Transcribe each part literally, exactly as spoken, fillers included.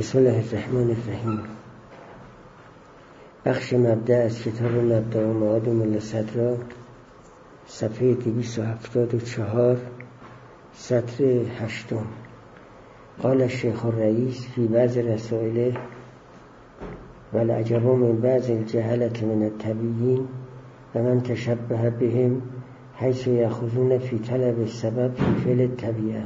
بسم الله الرحمن الرحیم. بخش مبدأ از کتاب مبدأ و معاد ملا صدرا، صفحه دویست و هفتاد و چهار، سطر هشتم. قال الشیخ الرئیس فی بعض رسائله: والعجب من بعض الجهلة من التبیین و من تشبه بهم حیث یأخذون فی طلب السبب فی فعل الطبیعه.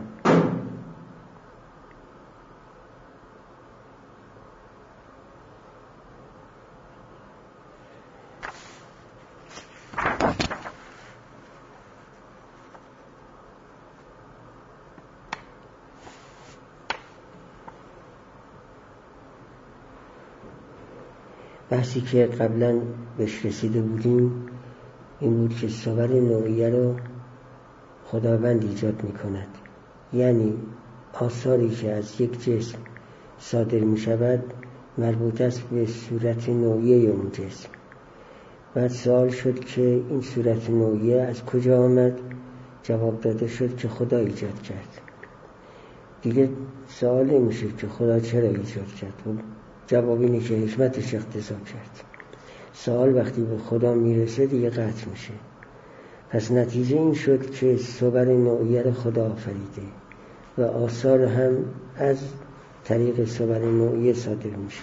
بحثی که قبلا بهش رسیده بودیم این بود که صور نوعیه رو خداوند ایجاد می کند، یعنی آثاری که از یک جسم صادر می شود مربوط است به صورت نوعیه اون جسم. بعد سوال شد که این صورت نوعیه از کجا آمد؟ جواب داده شد که خدا ایجاد کرد. دیگه سوال نمیشه که خدا چرا ایجاد کرد، جواب اینه که حکمتش اقتضا کرد. سوال وقتی به خدا میرسه دیگه قطع میشه. پس نتیجه این شد که صور نوعیه رو خدا آفریده و آثار هم از طریق صور نوعیه صادر میشه.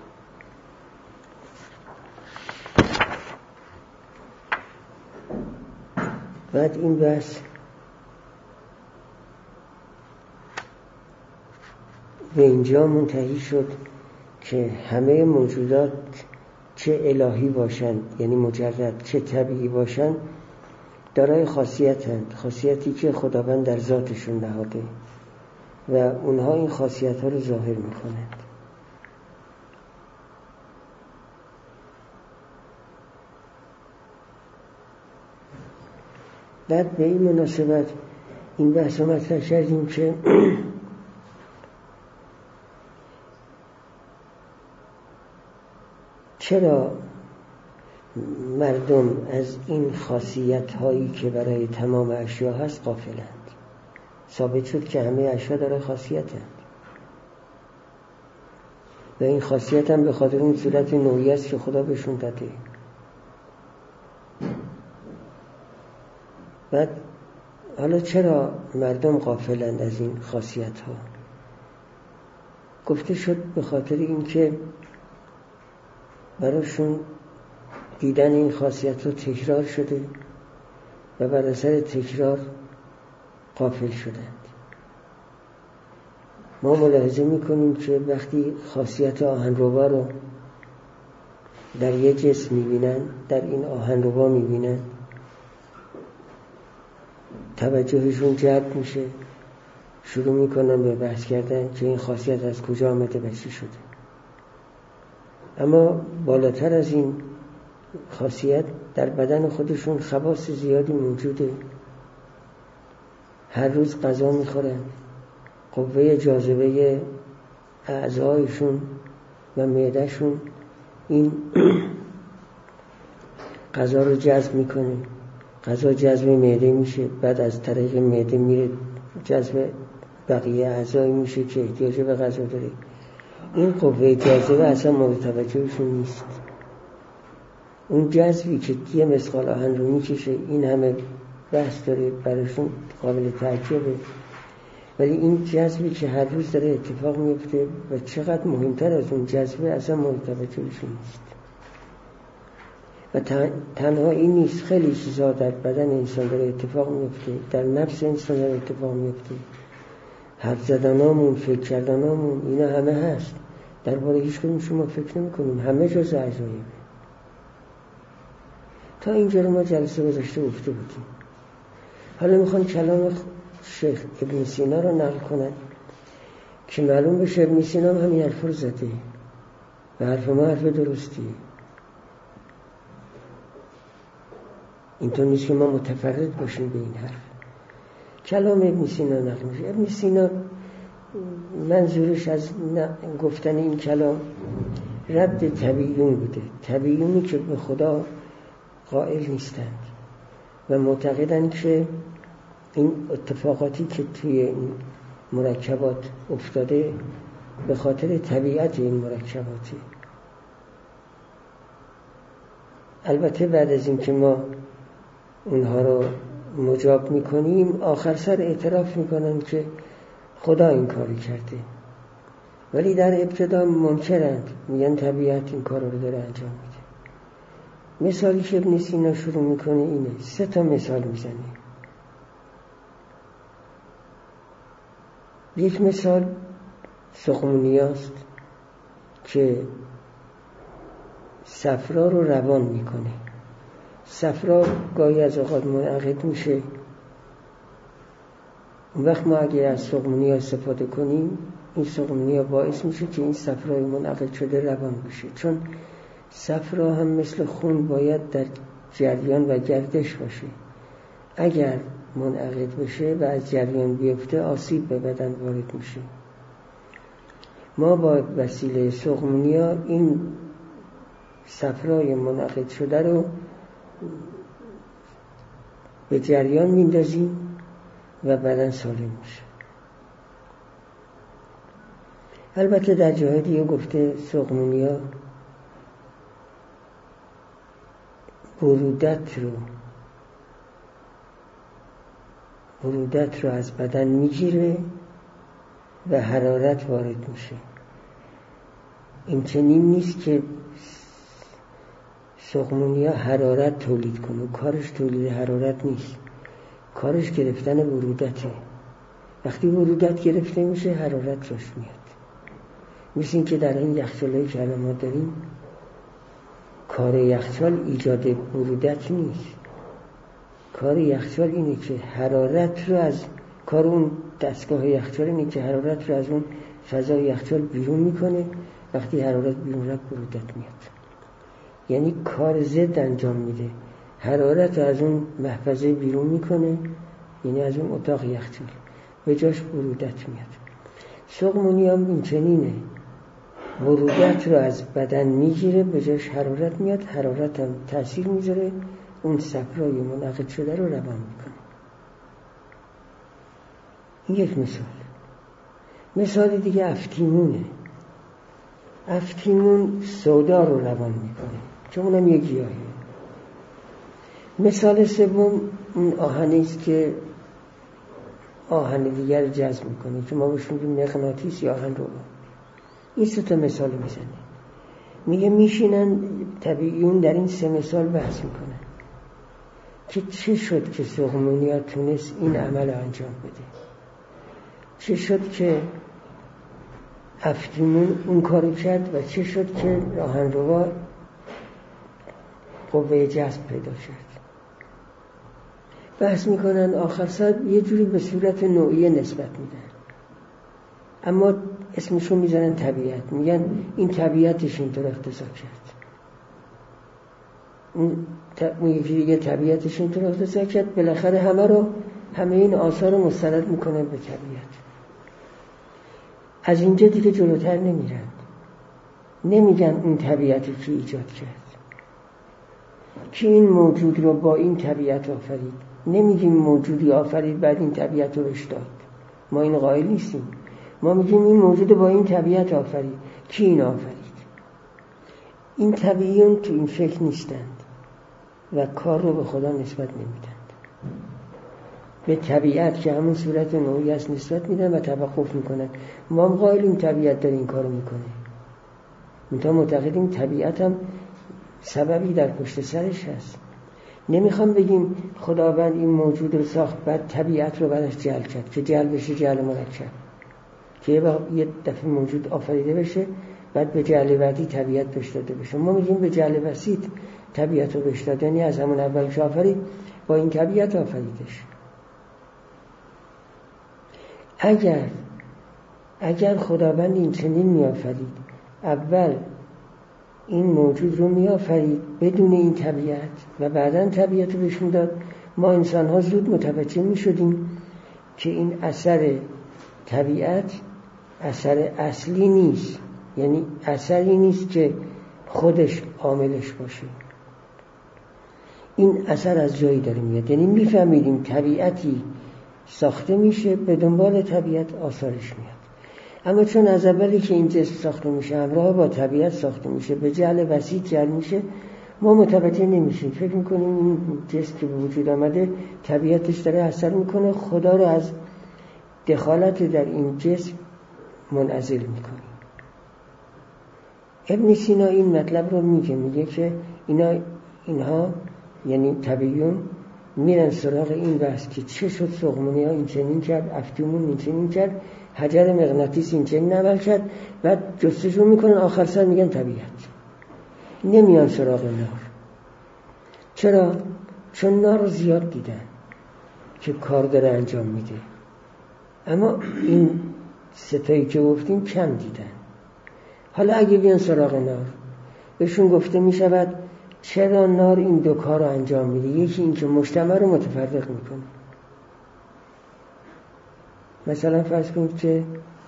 بعد این بحث به اینجا منتهی شد که همه موجودات چه الهی باشند، یعنی مجرد، چه طبیعی باشند، دارای خاصیتند، خاصیتی که خداوند در ذاتشون نهاده و اونها این خاصیت ها رو ظاهر میکنند. بعد به این مناسبت این بحث رو مطرح کردیم که چرا مردم از این خاصیت هایی که برای تمام اشیا هست غافلند؟ ثابت شد که همه اشیا داره خاصیتند و این خاصیت هم به خاطر اون صورت نوعی است که خدا بهشون داده. بعد حالا چرا مردم غافلند از این خاصیت ها؟ گفته شد به خاطر این که براشون دیدن این خاصیت رو تکرار شده و بر اثر تکرار غافل شدند. ما ملاحظه میکنیم که وقتی خاصیت آهنربا رو در یک جسم میبینن، در این آهنربا میبینن، توجهشون جلب میشه، شروع میکنن به بحث کردن که این خاصیت از کجا آمده و چی شده. اما بالاتر از این خاصیت در بدن خودشون خواص زیادی موجوده. هر روز غذا میخورن، قوه جاذبه اعضایشون و معدهشون این غذا رو جذب میکنه، غذا جذب معده میشه، بعد از طریق معده میره جذب بقیه اعضای میشه که احتیاج به غذا داره. این قوه جاذبه اصلا مورد توجهشون نیست. اون جذبی که یه مثقال آهن رو میکشه این همه بحث داره، براشون قابل تعجبه، ولی این جذبی که هر روز داره اتفاق میفته و چقدر مهمتر از اون جذبه اصلا مورد توجهشون نیست. و تنها این نیست، خیلی چیزا در بدن انسان داره اتفاق میفته، در نفس انسان داره اتفاق میفته، حرف زدنامون، فکر کردنامون، اینا همه هست. درباره هیچ کدوم شما فکر نمی کنیم، همه جز عجایبه. تا اینجا رو ما جلسه گذاشته گفته بودیم. حالا میخوان کلام شیخ ابن سینا رو نقل کنن که معلوم بشه ابن سینا هم همین حرف رو زده و حرف ما حرف درستی. اینطور نیست که ما متفرد باشیم به این حرف. کلام ابن سینا نقل میشه. ابن سینا منظورش از گفتن این کلام رد طبیعیون بوده، طبیعیونی که به خدا قائل نیستند و معتقدند که این اتفاقاتی که توی این مرکبات افتاده به خاطر طبیعت این مرکباته. البته بعد از اینکه ما اونها رو مجاب میکنیم آخر سر اعتراف میکنن که خدا این کاری کرده، ولی در ابتدا منکرند، میگن طبیعت این کار رو داره انجام میده. مثالی که ابن سینا شروع میکنه اینه، سه تا مثال میزنه. یک مثال سقمونیاست که صفرا رو روان میکنه. صفرا گاهی از اوقات منعقد میشه، اون وقت ما اگه از سقمونیا استفاده کنیم این سقمونیا باعث میشه که این صفرای منعقد شده روان بشه، چون صفرا هم مثل خون باید در جریان و گردش باشه. اگر منعقد بشه و از جریان بیفته آسیب به بدن وارد میشه. ما با وسیله سقمونیا این صفرای منعقد شده رو به جریان میندازیم و بدن سالم میشه. البته در جای دیگه گفته سقمونیا برودت رو برودت رو از بدن میگیره و حرارت وارد میشه. این چنین نیست که سقمونیا حرارت تولید کنه، کارش تولید حرارت نیست، کارش گرفتن برودته. وقتی برودت گرفته میشه حرارت روش میاد. مثل این که در این یخچالایی که الان ما داریم کار یخچال ایجاد برودت نیست، کار یخچال اینه که حرارت رو از کار اون دستگاه یخچال اینه که حرارت رو از اون فضای یخچال بیرون میکنه. وقتی حرارت بیرون رفت برودت میاد، یعنی کار ضد انجام میده. حرارت رو از اون محفظه بیرون میکنه، یعنی از اون اتاق یخچال، به جاش برودت میاد. سقمونیا هم این چنینه، برودت رو از بدن میگیره، به جاش حرارت میاد، حرارت هم تأثیر میذاره، اون صفرای منعقد شده رو روان میکنه. این یک مثال. مثال دیگه افتیمونه. افتیمون سودا رو روان میکنه، چون اونم یک گیاهه. مثال سوم اون آهنی است که آهن دیگر جذب میکنه که ما بهش میگیم مغناطیس یا آهن رو. این سه تا مثال میزنه، میگه میشینن طبیعیون در این سه مثال بحث میکنن که چه شد که سقمونیا تونست این عمل انجام بده، چه شد که افتیمون اون کارو کرد و چه شد که راهنروا قوه جذب پیدا شد. بحث میکنن، آخر سر یه جوری به صورت نوعیه نسبت میدن، اما اسمشون میزنن طبیعت. میگن این طبیعتش اینطور اقتضا کرد، اون یکی دیگه طبیعتش اینطور اقتضا کرد. بالاخره همه رو همه این آثار رو مستند میکنن به طبیعت. از اینجا دیگه جلوتر نمیرن، نمیگن اون طبیعتی که ایجاد کرد، که این موجود رو با این طبیعت آفرید. نمیگیم موجودی آفرید بعد این طبیعت رو بهش داد، ما این قائل نیستیم. ما میگیم این موجود با این طبیعت آفرید. کی این آفرید؟ این طبیعیون تو این فکر نیستند و کار رو به خدا نسبت نمیدند، به طبیعت که همون صورت نوعی است نسبت میدن و توقف میکنن. ما هم قائلیم طبیعت داره این کارو میکنه، منتها معتقدیم طبیعت هم سببی در پشت سرش هست. نمیخوام بگیم خداوند این موجود رو ساخت بعد طبیعت رو بعدش جعل کرد که جعل بشه جعل مرکب، که یه دفعه موجود آفریده بشه بعد به جعل بعدی طبیعت بهش داده بشه. ما میگیم به جعل وسیط طبیعت رو بهش داد، یعنی از همون اول که آفرید با این طبیعت آفریدش. اگر اگر خداوند این چنین می آفرید، اول این موجود رو می آفرید بدون این طبیعت و بعداً طبیعت رو بهش می داد، ما انسان ها زود متوجه می شدیم که این اثر طبیعت اثر اصلی نیست، یعنی اثری نیست که خودش عاملش باشه، این اثر از جایی داره میاد. یعنی میفهمیدیم طبیعتی ساخته میشه، به دنبال طبیعت آثارش میاد. اما چون از اولی که این جسم ساخته میشه همراه با طبیعت ساخته میشه، به جعل وسیع جعل میشه، ما متوجه نمیشیم، فکر میکنیم این جسم که به وجود آمده طبیعتش داره اثر میکنه، خدا رو از دخالت در این جسم منعزل میکنه. ابن سینا این مطلب رو میگه، میگه که اینا اینها یعنی طبیعیون میرن سراغ این بحث که چه شد سقمونی ها این چنین کرد، افتیمون این چنین کرد، حجر مغناطیس این چنین عمل کرد، بعد جستجو میکنن، آخر سر میگن طبیعت. نمیان سراغ نار. چرا؟ چون نار رو زیاد دیدن که کار داره انجام میده، اما این ستایی که گفتیم کم دیدن. حالا اگه بیان سراغ نار، بهشون گفته میشود چرا نار این دو کار رو انجام میده. یکی این که مجتمع رو متفرق میکنه. مثلا فرض کنید که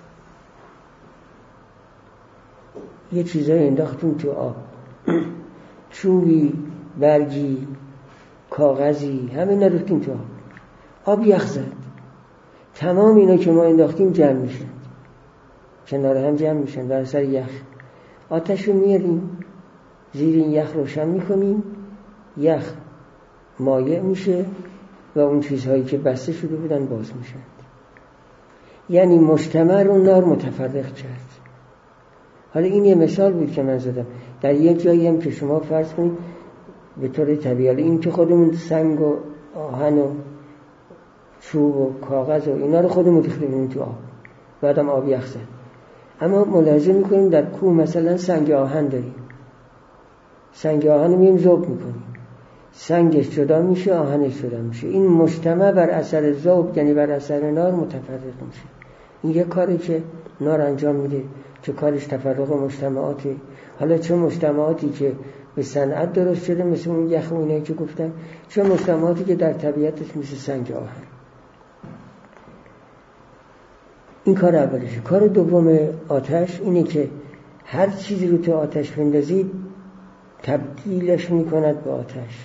یه چیزایی انداختون تو آب، چوبی، برگی، کاغذی، همه نریختیم تو آب، آب یخ زد، تمام اینا که ما انداختیم جمع میشن، کنار هم جمع میشن بر سر یخ. آتش رو میاریم زیر این یخ روشن میکنیم، یخ مایع میشه و اون چیزهایی که بسته شده بودن باز میشن. یعنی مجتمع رو نار متفرق کرد. حالا این یه مثال بود که من زدم. در یک جایی هم که شما فرض کنید به طور طبیعی این که خودمون سنگ و آهن و چوب و کاغذ و اینا رو خودمون ریختیم تو آب، بعدم آب یخ زد. اما ملاحظه میکنیم در کوه مثلا سنگ آهن داریم، سنگ آهن رو مییم ذوب میکنیم، سنگش جدا میشه، آهنش جدا میشه. این مجتمع بر اثر ذوب یعنی بر اثر نار متفرق میشه. این یه کاری که نار انجام میده که کارش تفرق مجتمعاته. حالا چه مجتمعاتی که به صنعت درست شده مثل اون یخ و اینایی که گفتم، چه مجتمعاتی که در طبیعتش مثل سنگ آهن. این کار اولشه. کار دوم آتش اینه که هر چیزی رو تو آتش بندازید تبدیلش میکند به آتش.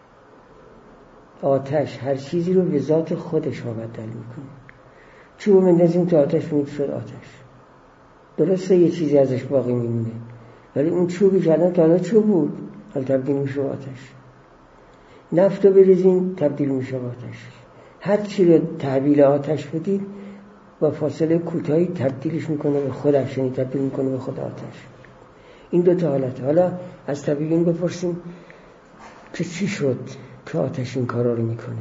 آتش هر چیزی رو به ذات خودش ها بدل میکنه. چوب بندازیم تو آتش میشه آتش. درسته یه چیزی ازش باقی میمونه، ولی اون چوبی که الان تا حالا چوب بود حالا تبدیل میشه آتش. نفت رو بریزین تبدیل میشه آتش. هر چی رو تحویل آتش بدید با فاصله کوتاهی تبدیلش میکنه به خودش، یعنی تبدیل میکنه به خود آتش. این دو تا حالت. حالا از طبیعیون بپرسیم که چی شد که آتش این کارا رو میکنه.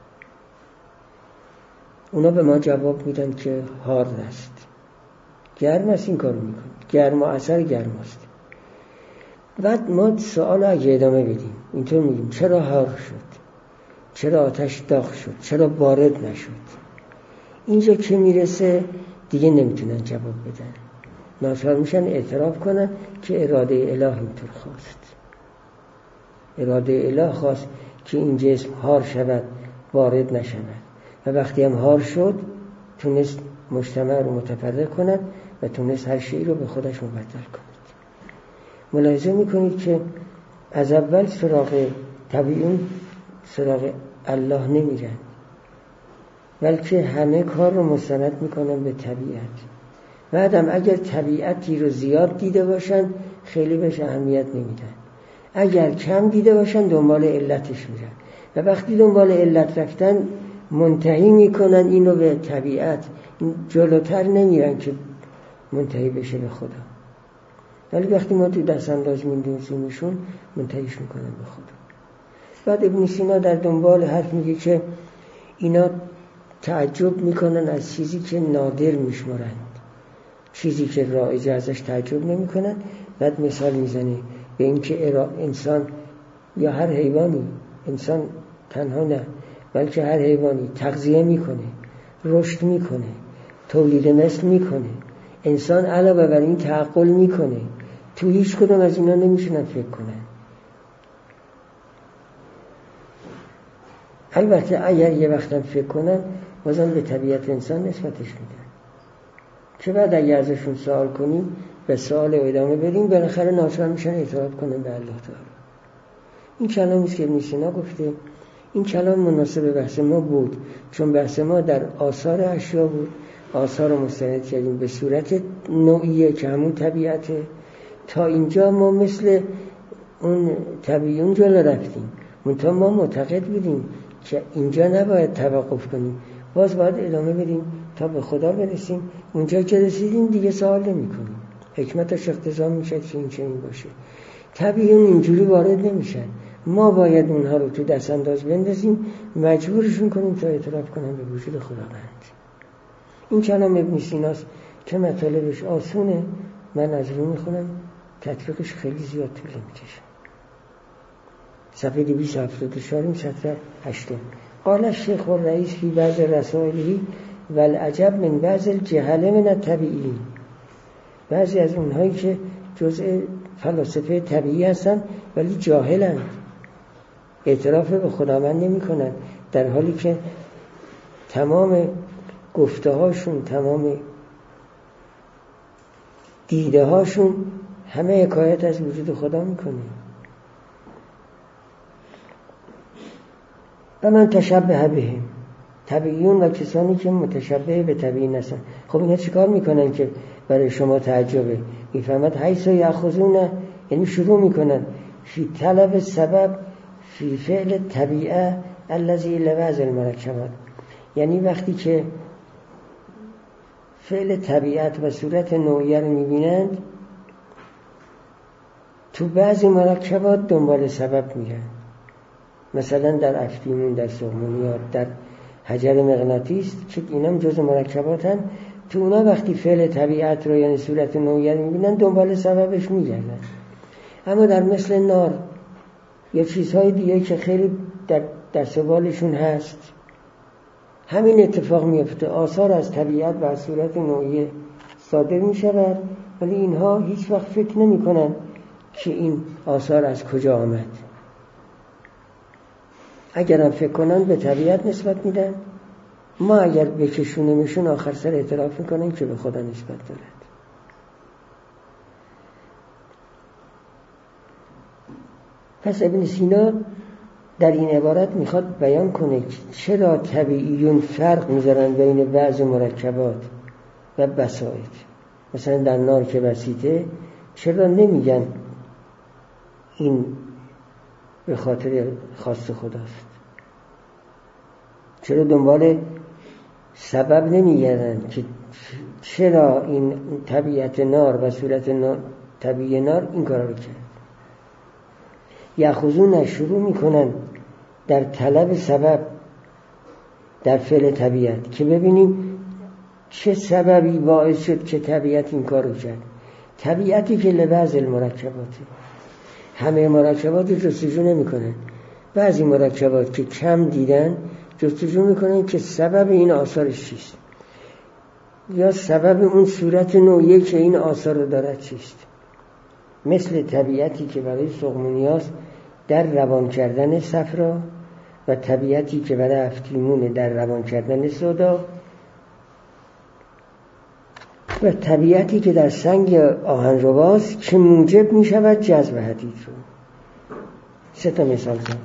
اونا به ما جواب میدن که هار است، گرم است این کارو میکنه، گرم و اثر گرم است. بعد ما سوال اگه ادامه بدیم اینطور میگیم چرا هار شد، چرا آتش داغ شد، چرا بارد نشد. اینجا که میرسه دیگه نمیتونن جواب بدن، ناچار میشن اعتراف کنن که اراده اله اینطور خواست. اراده اله خواست که این جسم هار شود، وارد نشود، و وقتی هم هار شد تونست مجتمع رو متفرق کند و تونست هر شیء رو به خودش مبدل کند. ملاحظه میکنید که از اول سراغ طبیعیون سراغ الله نمیرن، بلکه همه کار رو مستند میکنن به طبیعت. بعدم اگر طبیعتی رو زیاد دیده باشن خیلی بهش اهمیت نمیدن، اگر کم دیده باشن دنبال علتش میرن، و وقتی دنبال علت رفتن منتهی میکنن اینو به طبیعت، جلوتر نمیرن که منتهی بشه به خدا. ولی وقتی ما تو دست انداز میندازیمشون منتهیش میکنن به خدا. بعد ابن سینا در دنبال حرف میگه که اینا تعجب میکنن از چیزی که نادر میشمارند، چیزی که رایج ازش تعجب نمیکنن. بعد مثال میزنه به این که انسان یا هر حیوانی، انسان تنها نه بلکه هر حیوانی تغذیه میکنه، رشد میکنه، تولید مثل میکنه. انسان علاوه بر این تعقل میکنه. تو هیچ کدوم از اینا نمیشونن فکر کنن. البته اگر یه وقتم فکر کنن بازم به طبیعت انسان نسبتش میدن، که بعد اگر ازشون سوال کنیم به سوال ادامه بدیم بالاخره ناچار میشن اعتراف کنن به الله تعالی. این کلامی است که ابن سینا گفته. این کلام مناسب بحث ما بود چون بحث ما در آثار اشیا بود آثار رو مستند کردیم به صورت نوعیه که همون طبیعته. تا اینجا ما مثل اون طبیعیون جلو رفتیم، منتها ما معتقد بودیم که اینجا نباید توقف کنیم، باز باید ادامه بدیم تا به خدا برسیم. اونجا که رسیدیم دیگه سوال نمی کنیم، حکمتش اقتضا میشه که این چنین باشه. طبیعیون اینجوری وارد نمیشن، ما باید اونها رو تو دست انداز بندازیم، مجبورشون کنیم تا اعتراف کنن به وجود خداوند. این کلام ابن سیناست که مطالبش آسونه، من از رو میخونم، تطبیقش خیلی زیاد طول میکشه. صفحه دویست و هفتاد و چهار سطر هشتم. قال الشیخ الرئیس فی بعض رسائله والعجب من بعض الجهله من الطبیعیین. بعضی از اونهایی که جزء فلاسفه طبیعی هستن ولی جاهلن، اعتراف به خداوند نمی کنن، در حالی که تمام گفته هاشون، تمام دیده هاشون همه حکایت از وجود خدا میکنه. و من تشبه بهم، طبیعیون و کسانی که متشبه به طبیعی هستن. خب اینا چیکار میکنن که برای شما تعجبه؟ میفهمد حیث یاخذون، یعنی شروع میکنن فی طلب سبب فی فعل طبیعه الذی لوضع المرکبات، یعنی وقتی که فعل طبیعت و صورت نوعیه رو میبینند تو بعضی مرکبات دنبال سبب میرن. مثلا در افتیمون، در سومونیات، در حجر مغناطیس که اینم جز مرکباتن، تو اونا وقتی فعل طبیعت رو یعنی صورت نوعیه رو میبینن دنبال سببش میگردن. اما در مثل نار یا چیزهای دیگه که خیلی در دست و بالشون هست همین اتفاق میفته، آثار از طبیعت و از صورت نوعیه صادر میشود، ولی اینها هیچ وقت فکر نمی کنن که این آثار از کجا آمد. اگر هم فکر کنن به طبیعت نسبت میدن، ما اگر بکشونیمشون آخر سر اعتراف میکنن که به خدا نسبت دارد. پس ابن سینا در این عبارت میخواد بیان کنه که چرا طبیعیون فرق میذارن بین بعض مرکبات و بسایط. مثلا در نار که بسیطه چرا نمیگن این به خاطر خواست خداست؟ چرا دنبال سبب نمیگردن که چرا این طبیعت نار و صورت نار طبیعی نار این کارا رو کرد؟ یاخذون شروع میکنن در طلب سبب در فعل طبیعت که ببینیم چه سببی باعث شد که طبیعت این کار رو کرد. طبیعتی که لبعض المرکباته، همه مرکبات جستجو نمی کنن، بعضی مرکبات که کم دیدن جستجو می کنن که سبب این آثارش چیست یا سبب اون صورت نوعیه که این آثار رو دارد چیست. مثل طبیعتی که برای سقمونیاس در روان کردن صفرا و طبیعتی که برای افتیمون در روان کردن سودا و طبیعتی که در سنگ آهنرباست که موجب می شود جذب حدید رو. سه تا مثال زد.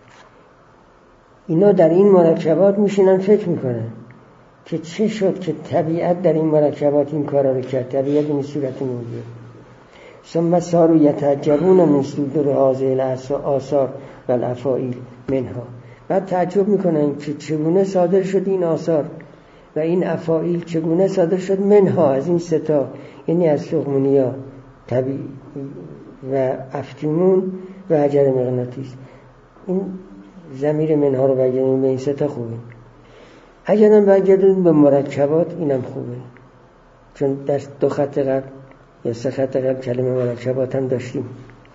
اینا در این مرکبات میشینن فکر میکنن که چه شد که طبیعت در این مرکبات این کارا رو کرد. طبیعت این صورت نوعیه. ثم صاروا یتعجبون من صدور هذه الآثار و الافاعیل منها. بعد تعجب میکنن که چگونه صادر شد این آثار و این افاعیل چگونه صادر شد منها، از این ستا، یعنی از سقمونیا طبیعی و افتیمون و حجر مغناطیس. این ضمیر منها رو بگیریم به این ستا خوبه. اگر هم بگیریم به مرکبات اینم خوبه، چون در دو خط قبل یا سه خط قبل کلمه مرکبات هم داشتیم.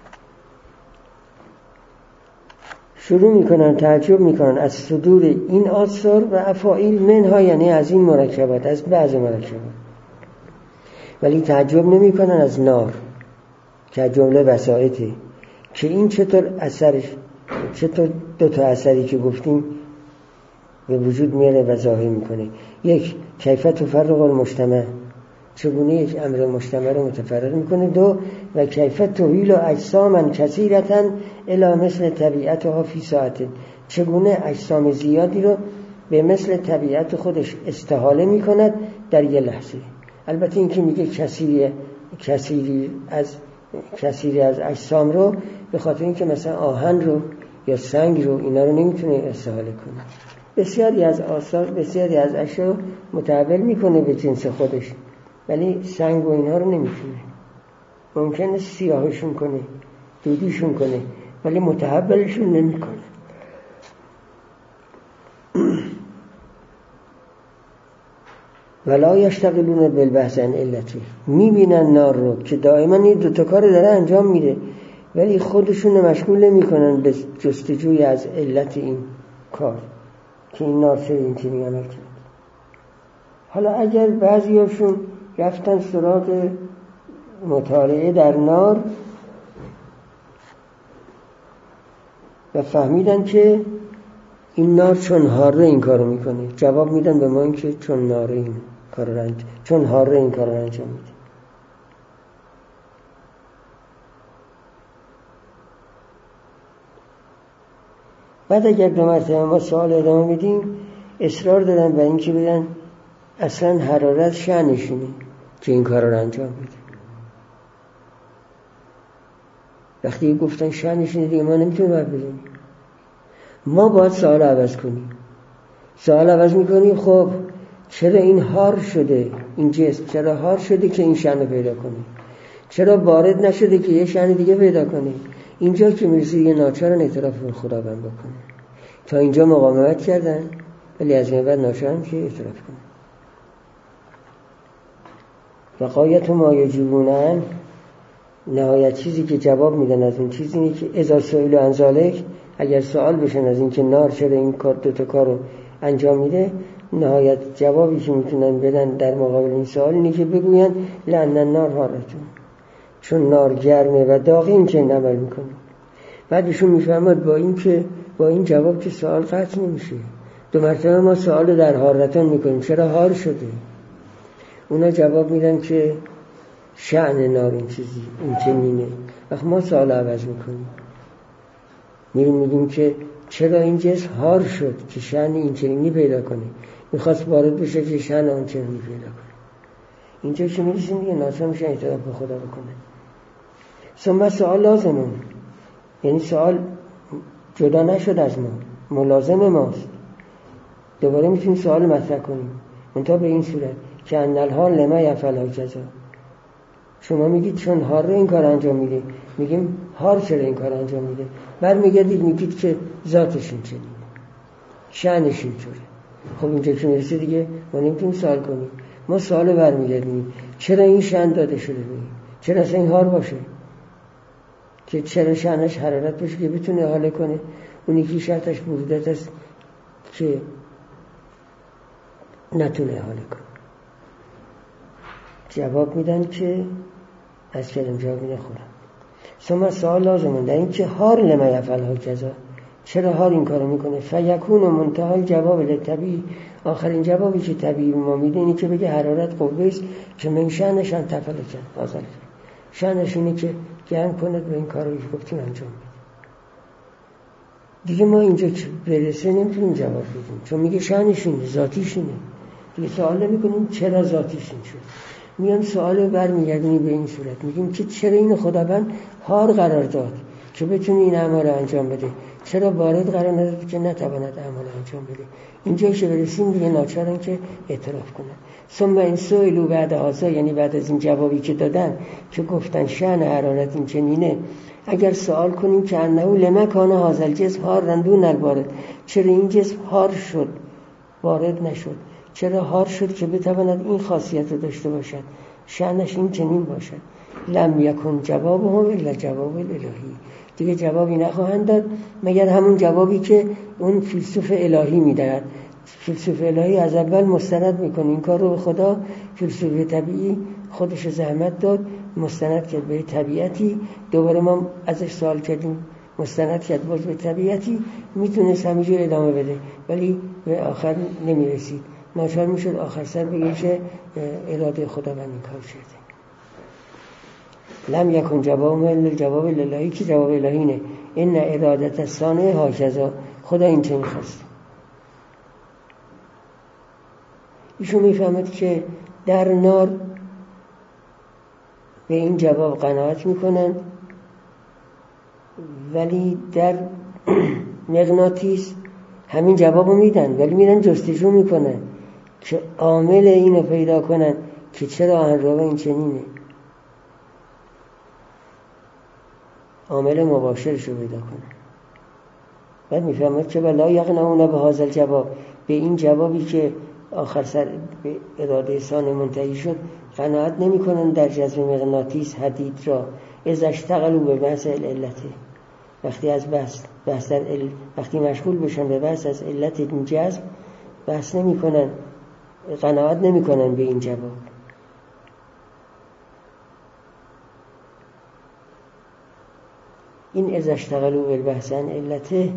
شروع میکنن تعجب میکنن از صدور این آثار و افاعیل منها، یعنی از این مرکبات، از بعض مرکبات، ولی تعجب نمیکنن از نار که جمله وسائطه که این چطور اثرش، چطور دو تا اثری که گفتیم به وجود میاره و ظاهر میکنه. یک، کیف تفرق المجتمع، چگونه یک امر مجتمع رو متفرق میکنه. دو، و کیف توهیل و اجساما کثیرتا الی مثل طبیعتها فی ساعت، چگونه اجسام زیادی رو به مثل طبیعت خودش استحاله می کند در یه لحظه. البته این که میگه کثیری کثیری از کثیری از اجسام رو به خاطر اینکه مثلا آهن رو یا سنگ رو اینا رو نمیتونه استحاله کنه. بسیاری از آثار بسیاری از اشیا متحول میکنه به جنس خودش، ولی سنگ و اینها رو نمیتونه. ممکنه سیاهشون کنه، دودیشون کنه، ولی متحولشون نمیکنه. ولا یشتغلون بالبحث عن علته، میبینن نار رو که دائما این دوتا کار داره انجام میده، ولی خودشون مشغول نمیکنن به جستجوی از علت این کار که این نار چه این چنین عمل کرد. حالا اگر بعضیاشون رفتن سراغ مطالعه در نار و فهمیدن که این نار چون حاره این کارو میکنه، جواب میدن به ما این که چون ناره این کار رو انجام چون حاره این کار رو انجام میده. بعد اگر دو مرتبه ما سوال ادامه میدیم اصرار دارن به این که بگن اصلا حرارت شأنشونه که این کار رو انجام میده. وقتی گفتن شأنشونه دیگه ما نمیتونیم بر بدونیم. ما باید سوال عوض کنیم. سوال عوض میکنیم خب چرا این حار شده، این جسم چرا حار شده که این شأن رو پیدا کنه؟ چرا وارد نشده که یه شأن دیگه پیدا کنه؟ اینجا که میرسی یه ناچارن اعتراف به خداوند بکنه. تا اینجا مقاومت کردن ولی از این بعد ناچارن که اعتراف کنه. و غایت ما یجوبونن، نهایت چیزی که جواب میدن از اون چیزی اینه که اذا سئلوا عن ذلک، اگر سوال بشن از این که نار چرا این کار دوتا کار رو انجام میده، نهایت جوابی که میتونن بدن در مقابل این سوال اینه که بگوین لأن النار حارتون، چون نار گرمه و داغی این که عمل میکنه. بعدشون میفهمد با این که با این جواب که سوال قطع نمیشه. دو مرتبه ما سوال در حارتون میکنیم چرا حار شده، اونا جواب میدن که شأن نار این چیزی این چنینه. وقت ما سوال عوض میکنیم میریم میگیم که چرا این جسم حار شد که شأن این چنینی پیدا کنه، میخواست وارد بشه که شأن آن چنینی پیدا کنه. اینجا که میرسیم دیگه ناچار میشن اعتراف به خدا بکنه. ثم سوال لازمون، یعنی سوال جدا نشد از ما، ملازم ماست. دوباره میتونیم سوال مطرح کنیم منتها به این صورت که ان الحال لما یفعل جزا. شما میگید چون حار این کار انجام میده، میگیم حار چرا این کار انجام میده، بعد میگید میگید که ذاتش این چنینه، شأنش اینطوره. خب اینجا که میرسه دیگه ما نمیتونیم سوال کنیم، ما سوال برمیگردیم چرا این شأن داده شده بگیم، چرا اصلا این حار باشه که چرا شأنش حرارت باشه که بتونه احاله کنه. اون یکی شرطش برودت است که نتونه احاله کنه. جواب میدن که از کلم جواب میدن خودم. ثم سوال لازمون در این که حار لما یفعل جزا، چرا حار این کارو میکنه. فیکون منتهای جواب لطبیعی، آخرین جوابی که طبیعی ما میده اینه که بگه حرارت قوه است که من شأنشان تفعل کرد آزال شأنش اینه که گرم کند به این کارو که گفتیم انجام میده. دیگه ما اینجا که برسه نمیتونیم جواب بدیم چون میگه شأنش اینه، ذاتیش اینه. دیگه سوال نمیکنیم چرا ذاتیش این شد، میان سوال برمیگردونیم به این صورت میگیم که چرا این خداوند حار قرار داد که بتونه این اعمال انجام بده، چرا وارد قرار نداد که نتواند اعمال انجام بده. اینجا که برسیم دیگه ناچارن که اعتراف کنن. ثم این سئلوا بعد هذا، یعنی بعد از این جوابی که دادن که گفتن شأن حرارت این چنینه، اگر سوال کنیم که انه لما کان هذا الجسم حارا دون البارد، چرا این جسم حار شد وارد نشد، چرا حار شد که بتواند این خاصیت رو داشته باشد، شأنش این چنین باشد. لم یکن جوابهم الا جواب الهی، دیگه جوابی نخواهند داد مگر همون جوابی که اون فیلسوف الهی میدهد. فیلسوف الهی از اول مستند میکنه این کار رو به خدا، فیلسوف طبیعی خودش زحمت داد مستند کرد به طبیعتی، دوباره ما ازش سوال کردیم مستند کرد باز به طبیعتی، میتونست همینجور ادامه بده ولی به آخر نمیرسید، ناچار میشد آخر سر بگه که اراده خداوند این کار شده. لم یکن جواب الا جواب الهی، که جواب الهی نه ان ارادت الصانع هاکذا، خدا این چنین خواست. ایشون میفهمد که در نار به این جواب قناعت میکنن، ولی در مغناطیس همین جوابو میدن، ولی میرن جستجو میکنن که عامل اینو پیدا کنن که چرا آهنربا این چنینه، عامل مباشرشو پیدا کنن. بعد میفهمد که ولا یقنعون به هذا الجواب، به این جوابی که آخر سر به اراده ثانی منتهی شد قناعت نمی کنن در جذب مغناطیس حدید را. از اشتغلوا به بحث العلت، وقتی از بحث, بحث در ال... وقتی مشغول بشن به بحث از علت این جذب، بحث نمی کنن، قناعت نمی کنن به این جواب. این از اشتغلوا به بحث عن علته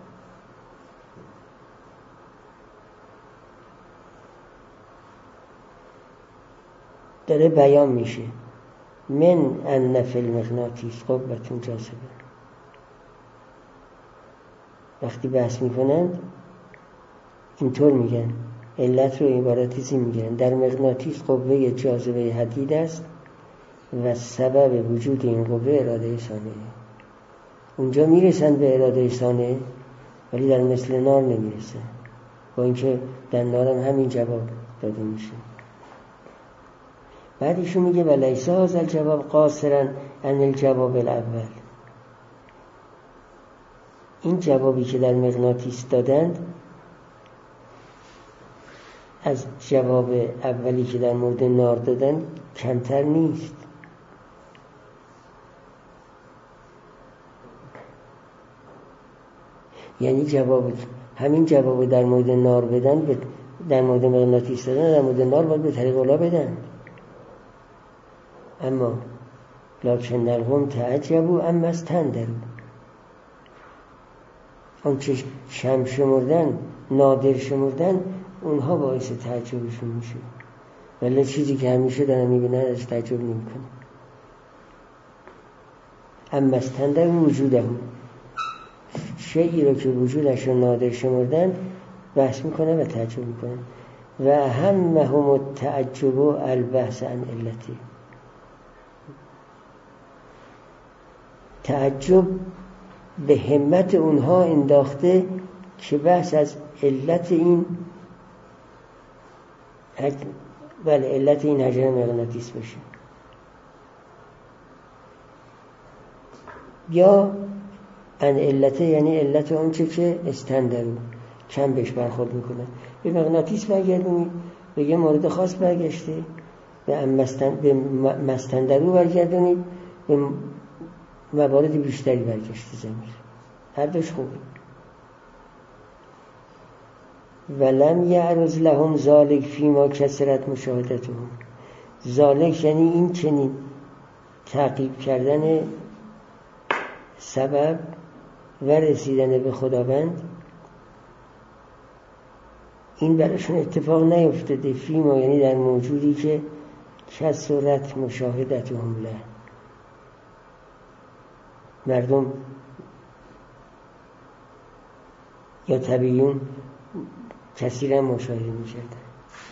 داره بیان میشه من ان فی المغناطیس قوة جاذبه. وقتی بحث میکنند اینطور میگن، علت رو عبارتی زی میگن در مغناطیس قوه جاذبه حدید است و سبب وجود این قوه اراده ثانیه. اونجا میرسن به اراده ثانیه ولی در مثل نار نمیرسن، با اینکه در نار هم همین جواب داده میشه. بعد ایشون میگه ولیس هذا الجواب قاصرا عن الجواب الاول، این جوابی که در مغناطیس دادند از جواب اولی که در مورد نار دادن کمتر نیست. یعنی جواب همین جواب در مورد نار بدن، در مورد مغناطیس دادن، در مورد نار باید به طریق اولا بدن. اما لکن القوم تعجبوا اما استندروا، اون چه کم شمردن، نادر شمردن، اونها باعث تعجبشون میشه، ولی چیزی که همیشه دارن میبینن ازش تعجب نمیکنن. اما استندروا وجوده، شیئی رو که وجودش رو نادر شمردن بحث میکنن و تعجب میکنن. و همهم التعجب البحث عن علتی، تعجب به همت اونها انداخته که بحث از علت این حج... بله علت این حجر مغناطیس بشه، یا ان علت یعنی علت اون چه که استندرو کم بهش برخورد میکنن. به مغناطیس برگردونی به یه مورد خاص برگشته، به مستندرو برگردونی به موارد بیشتری برگشته زمین. هر دوش خوبه. ولم یعرض لهم ذالک فیما کثرت مشاهدتهم، ذالک یعنی این چنین تعقیب کردن سبب و رسیدن به خداوند، این براشون اتفاق نیفتاده. فیما یعنی در موجودی که کثرت مشاهدتهم له، مردم یا طبیعیون کثیرا مشاهده می‌کردن.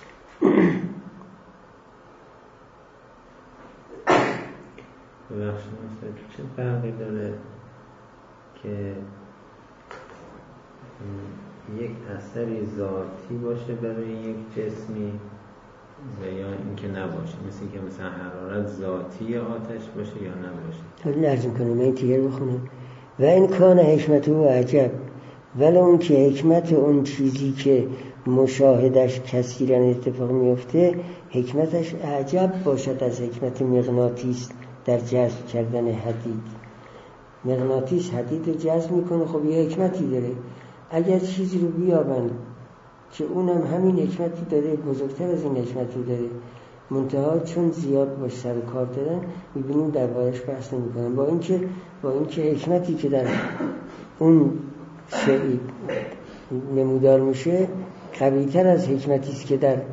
ببخشید چه فرقی داره که یک اثری ذاتی باشه برای یک جسمی و یا اینکه نباشه؟ مثل که مثلا حرارت ذاتی آتش باشه یا نباشه؟ حالا نرزم کنم من این تیگر بخونم. و این کان حکمت و عجب، ولی اون که حکمت اون چیزی که مشاهدش کثیرا اتفاق میفته حکمتش عجب باشد از حکمت مغناطیس در جذب کردن حدید. مغناطیس حدید رو جذب میکنه، خب یه حکمتی داره. اگر چیزی رو بیابن که اونم همین حکمتی داره، بزرگتر از این حکمتی داره، منتها چون زیاد باش سر کار دارن میبینیم در بارش بحث نمیکنن، با اینکه با اینکه حکمتی که در اون شیء نمودار میشه قوی‌تر از حکمتی است که در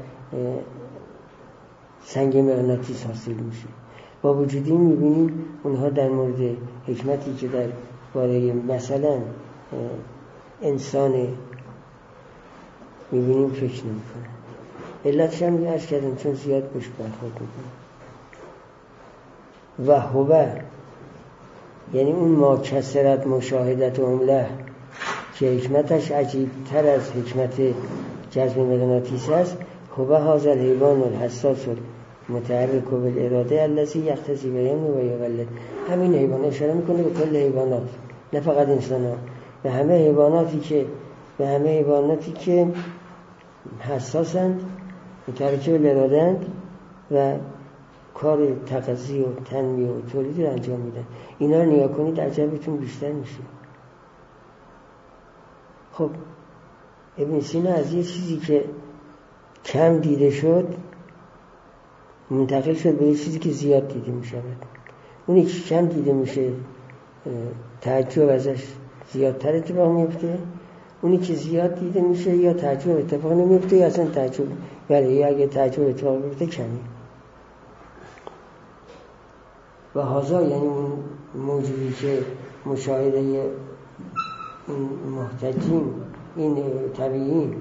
سنگ مغناطیس حاصل میشه. با وجود این میبینیم اونها در مورد حکمتی که در باره مثلا انسان میبینیم فکر نمیکنن. علتش هم عرض کردم چون زیاد بهش برخورد میکنه. و هو یعنی اون ما کسرت مشاهدت عمله که حکمتش عجیب تر از حکمت جذب مغناطیس است. هو هذا الحیوان الحساس متحرک بالاراده الذی یقتضی بیان و یولد. همین حیوان اشاره میکنه به کل حیوانات، نه فقط انسان ها، به همه حیواناتی که به همه حیواناتی که حساسند، متحرک بالاراده‌اند و کار تغذیه و تنمیه و تولید رو انجام میدن. اینا رو نگاه کنید عجبتون بیشتر میشه. خب ابن سینا از یه چیزی که کم دیده شد منتقل شد به یه چیزی که زیاد دیده میشه. اونی که کم دیده میشه تعجب ازش زیادتر اتفاق میفته، اونی که زیاد دیده میشه یا تعجب اتفاق نمیفته یا اصلا تعجب، ولی یا اگه تعجب اتفاق میفته کمی. و هازا یعنی اون موجودی که مشاهده این محتجین این طبیعی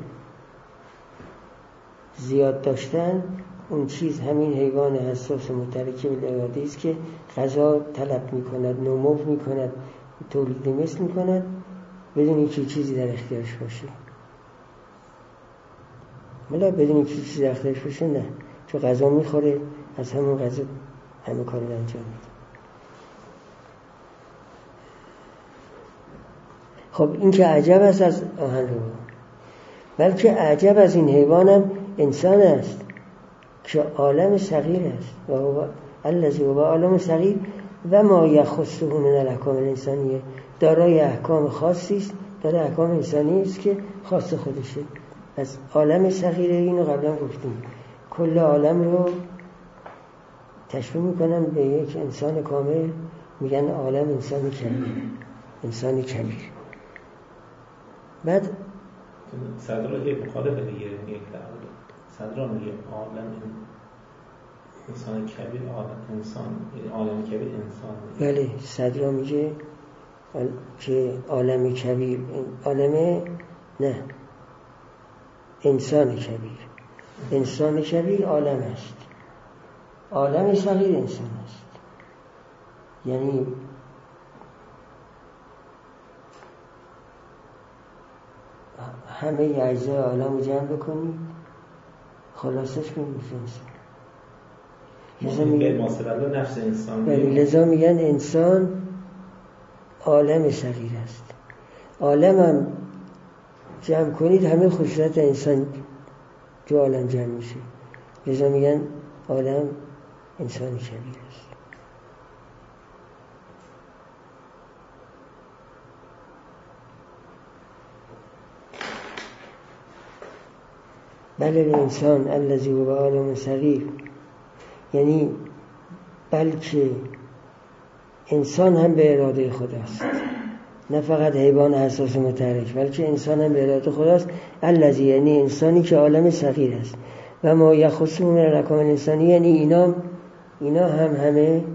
زیاد داشتن، اون چیز همین حیوان حساس و متحرک بالاراده است که غذا طلب میکند، نمو میکند، تولید مثل میکند بدون اینکه چیزی در اختیارش باشه. ولی بدون اینکه چیزی در اختیارش باشه نه، چون غذا میخوره، از همون غذا همه کار رو انجام میده. خب این که عجب است از آهن رو، بلکه عجب از این حیوانم انسان است که عالم صغیر است و هو الذی هو عالم صغیر و ما یخصه من الاحکام الانسانیه، دارای احکام خاصی است، دارای احکام انسانی است که خاص خودشه. از عالم صغیر اینو قبلا گفتیم، کل عالم رو تشبیه میکنن به یک انسان کامل، میگن عالم انسانی کبیر، انسانی کبیر. بعد صدر یک مخالفه دیگه، یک درده صدر میگه عالم انسان کبیر، عالم انسان، عالم کبیر انسان. بله صدر میگه که عالم کبیر، عالم نه انسان کبیر، انسان کبیر عالم است، عالم صغیر انسان است. یعنی همه اجزای عالم رو جمع بکنید خلاصش کنید انسان. نفس انسان. لذا میگن انسان عالم صغیر است. عالم هم جمع کنید همه خصوصیت انسان تو عالم جمع میشه، لذا میگن عالم انسان کبیر است. بله الانسان الذی هو عالم صغیر، یعنی بلکه انسان هم به اراده خداست، نه فقط حیوان حساس متحرک، بلکه انسان هم به اراده خداست. الذی یعنی انسانی که عالم صغیر است و ما یخصه من الاحکام الانسانی، یعنی اینا اینا هم همه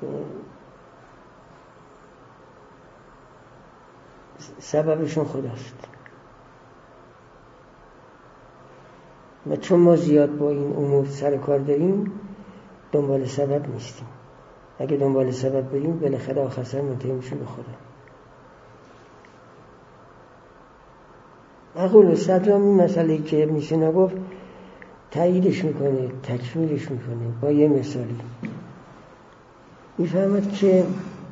سببشون خداست. و چون ما زیاد با این امور سر کار داریم دنبال سبب نیستیم. اگه دنبال سبب بریم بالاخره آخر سر منتهی میشیم به خدا. اقول صدرام این مسئله که ابن سینا گفت تاییدش میکنه، تکمیلش میکنه با یه مثالی. میفهمد که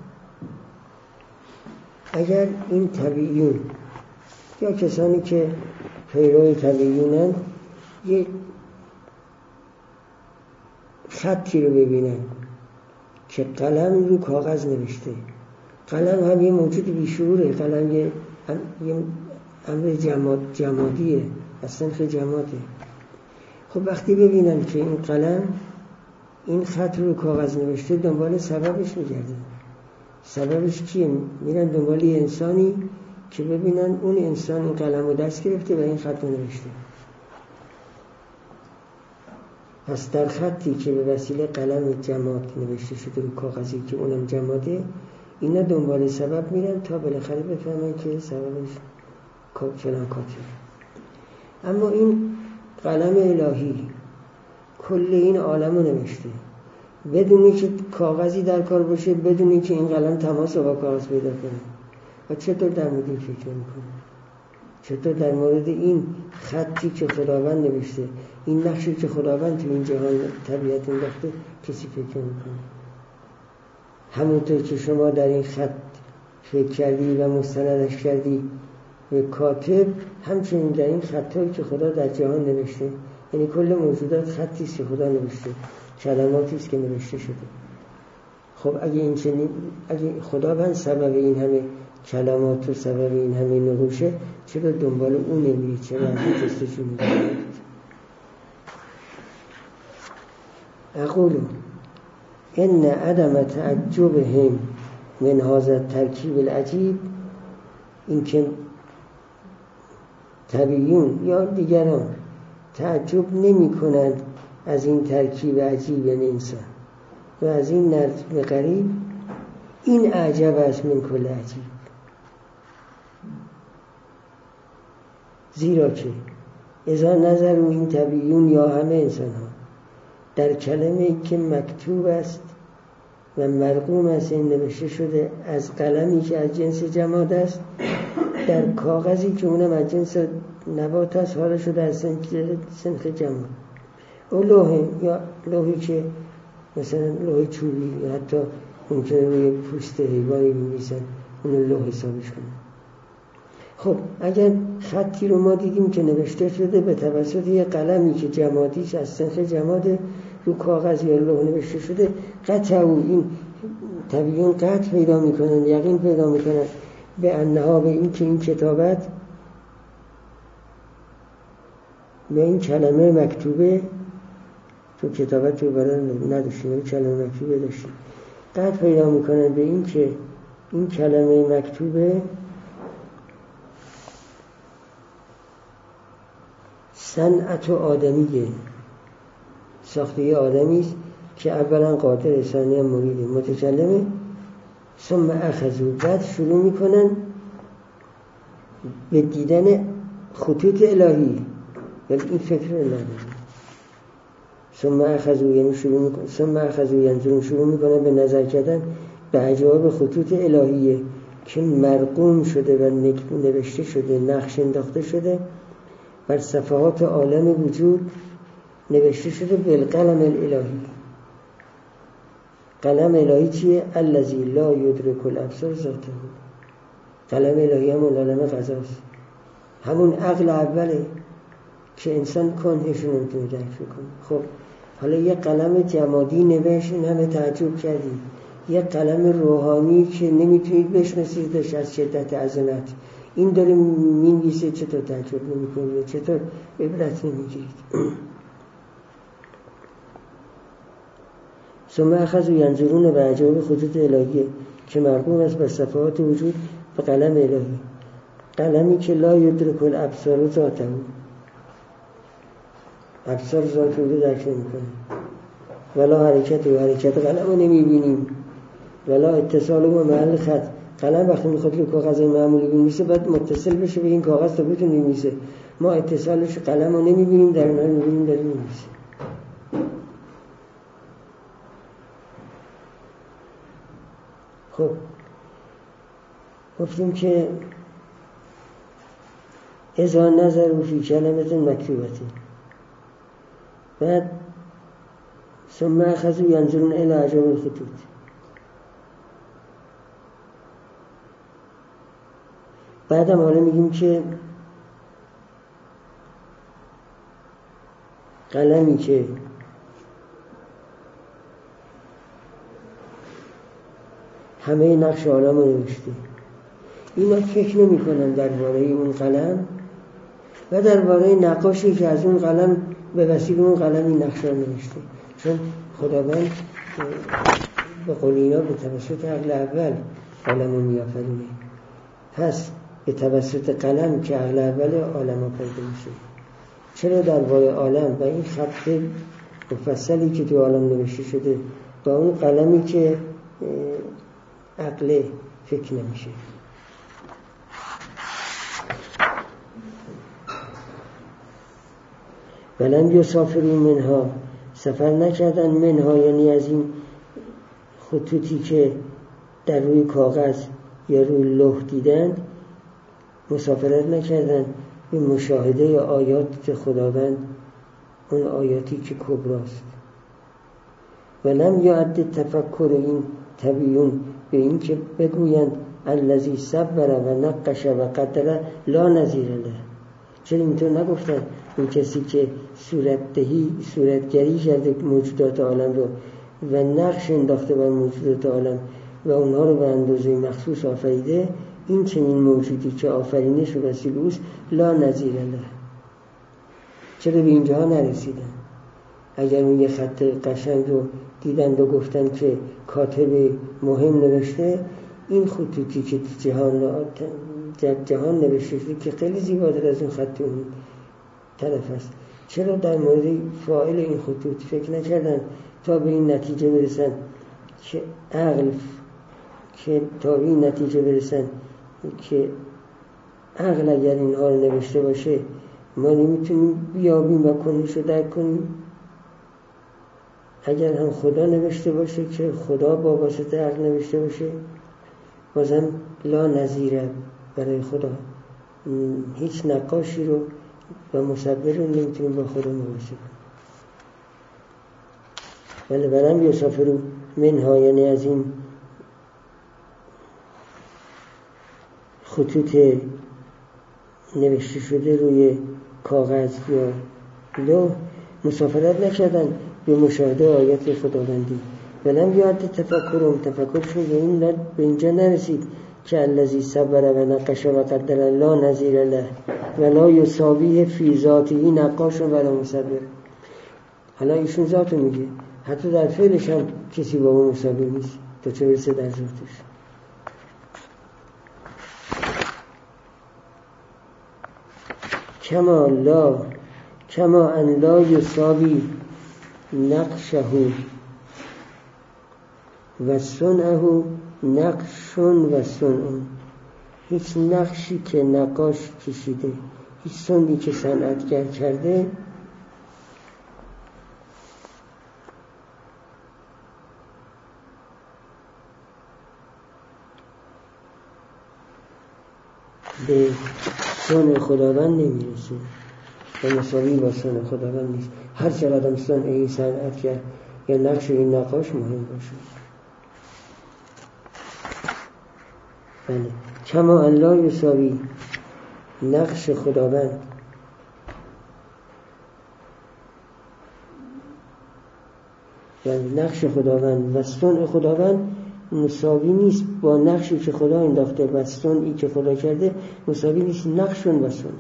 اگر این طبیعیون یا کسانی که پیرو طبیعیونن یه خطی رو ببینن که قلم رو کاغذ نوشته، قلم هم یه موجود بیشعوره، قلم یه امر جماد جمادیه، اصلا خیلی جماده. خب وقتی ببینن که این قلم این خط رو کاغذ نوشته دنبال سببش میگردن. سببش کیه؟ میرن دنبال یه انسانی که ببینن اون انسان این قلم رو دست گرفته و این خط رو نوشته. پس در خطی که به وسیله قلم جماد نوشته شده رو کاغذی که اونم جماده، اینا دنبال سبب میرن تا بالاخره بفهمن که سببش فلان کاتب. اما این قلم الهی کل این عالم رو نوشته بدون اینکه کاغذی در کار باشه، بدون اینکه این قلم تماس با کاغذ پیدا کنه. و چطور در مورد این فکر میکنه؟ چطور در مورد این خطی که خداوند نوشته، این نقشی که خداوند تو این جهان طبیعت انداخته کسی فکر میکنه؟ همونطور که شما در این خط فکر کردی و مستندش کردی به کاتب، همچنین در این خطایی که خدا در جهان نوشته، یعنی کل موجودات خطی است که خدا نوشته، کلماتی است که نوشته شده. خب اگه این چنین، اگه خداوند سبب این همه کلمات و سبب این همه نقوشه، چرا دنبال اون نمیرید؟ چرا از این جستجو میکنید؟ اقول ان عدم تعجبهم من هذا الترکیب العجیب، این که طبیعیون یا دیگران تعجب نمی کنند از این ترکیب عجیب یعنی انسان و از این نظم غریب، این اعجب است من کل عجیب. زیرا که اذا نظر و این طبیعیون یا همه انسان ها در کلمه‌ای که مکتوب است و مرقوم است، این نوشته شده از قلمی که از جنس جماد است، در کاغذی که اونم از جنس نبات است، حالا شده از سنخ جماد، او لوح یا لوحی که مثلا لوح چوبی یا حتی ممکنه روی پوست حیوانی بنویسن، اونو لوح حسابش کنن. خب اگر خطی رو ما دیدیم که نوشته شده به توسط یه قلمی که جمادیش از سنخ جماده، رو کاغذ یا لوح نوشته شده، قطع او این طبیعیون قطع پیدا میکنن، یقین پیدا میکنن به انها، به این که این کتابت به این کلمه مکتوبه، تو کتابت تو برای نداشتیم ولی کلمه مکتوبه داشتیم، قطع پیدا میکنن به این که این کلمه مکتوبه صنعت آدمیه، ساخته آدمی است که اولا قادر، ثانیا مرید، متکلمه. ثم اخذوا، بعد شروع میکنن به دیدن خطوط الهی، ولی این فکر رو ندارن. ثم اخذوا یعنی شروع میکنن، ثم اخذوا ینظرون، شروع میکنن به نظر کردن به عجایب خطوط الهیه که مرقوم شده و نوشته شده، نقش انداخته شده بر صفحات عالم وجود، نوشته شده بالقلم الالهی. قلم الهی چیه؟ الذی لا یدرک الابصار ذاته. قلم الهی همون قلم قضاست، همون عقل اوله که انسان کنهشون نمیتونه درک کنه. خب حالا یه قلم جمادی نوشت، این همه تعجب کردید. یه قلم روحانی که نمیتونید بشناسیدش از شدت عظمت، این داره مینویسه، چطور تعجب نمیکنید؟ چطور عبرت نمیگیرید؟ ثم اخذوا ینظرون به عجایب خطوط الهیه که مرقوم است بر صفحات وجود به قلم الهی، قلمی که لا یدرک الابصار ذاته، ابصار ذات رو درک نمیکنه، ولا حرکت و حرکت قلم رو نمیبینیم، ولا اتصال و محل خط. قلم وقتی میخواد که کاغذ معمولی بنویسه باید متصل بشه به این کاغذ تا بتونه بنویسه، ما اتصالش قلم رو نمیبینیم، در اونها میبینیم داره می‌نویسه. خب گفتیم که اذا نظر و فی کلمت مکتوبتی، بعد ثم اخذوا ینظرون الی عجایب الخطوط. بعدم حالا میگیم که قلمی که همه نقش عالم رو نوشته، اینا فکر نمی کنن درباره اون قلم و درباره نقاشی که از اون قلم به وسیله اون قلم این نقش رو نوشته، چون خداوند به قول اینا به توسط عقل اول عالم رو میافرینه، پس به توسط قلم که عقل اول عالم ها پیدا میشه. چرا درباره عالم و این خط مفصلی که تو عالم نوشته شده با اون قلمی که عقل فکر نمیشه؟ ولن یسافروا منها سفر نکردن منها یعنی از این خطوطی که در روی کاغذ یا روی لوح دیدن مسافرت نکردن به مشاهده آیات خداوند، اون آیاتی که کبراست. ولم یعد تفکر این تبیون به این که بگویند الذی صبر و نقش و قدر لا نظیر له. چرا اینطور نگفتن این کسی که صورتدهی صورتگری کرده موجودات عالم رو و نقش انداخته بر موجودات عالم و اونها رو به اندازه مخصوص آفریده، این چنین موجودی که آفرینش و وسیله اوست لا نظیر له. چرا به اینجا نرسیدن؟ اگر اون یه خط قشنگ رو دیدند و گفتن که کاتب مهم نوشته، این خطوطی که جهان جهان نوشته شده که خیلی زیباتر از اون خط اون طرف است، چرا در مورد فاعل این خطوط فکر نکردن تا به این نتیجه برسن که عقل که تا به این نتیجه برسن که عقل اگر اینها رو نوشته باشه ما نمیتونیم بیابیم و کنیش رو درک کنیم؟ اگر هم خدا نوشته باشه که خدا با واسطه عقل نوشته باشه، بازم لا نظیره برای خدا. هیچ نقاشی رو و مصور رو نمیتونیم با خدا مقایسه کنیم. ولی برم یسافرو منها یعنی از این خطوط نوشته شده روی کاغذ یا لوح مسافرت نکردن به مشاهده آیات خداوندی. ولم یاد تفکرم تفکرشون به این به اینجا نرسید که الذی صبر و نقش و قدر لا نظیر له ولا یساویه فی ذاته نقاش ولا مصور. حالا ایشون ذاتو میگه، حتی در فعلش هم کسی با اون مساوی نیست تا چه برسه در ذاتش. کما لا کما ان لا یساوی نقشه و صنعه نقشون و صنعون. هیچ نقشی که نقاش کشیده، هیچ صنعی که صنعتگر کرده به صنع خداوند نمیرسه و مساوی با صنع خداوند نیست. هر چقدر صنع این صنعت کرد یا نقش این نقاش مهم باشه. بله کما ان لا یساوی نقش خداوند یعنی نقش خداوند و صنع خداوند مساوی نیست با نقشی که خدا انداخته و صنعی که خدا کرده مساوی نیست. نقشون و صنع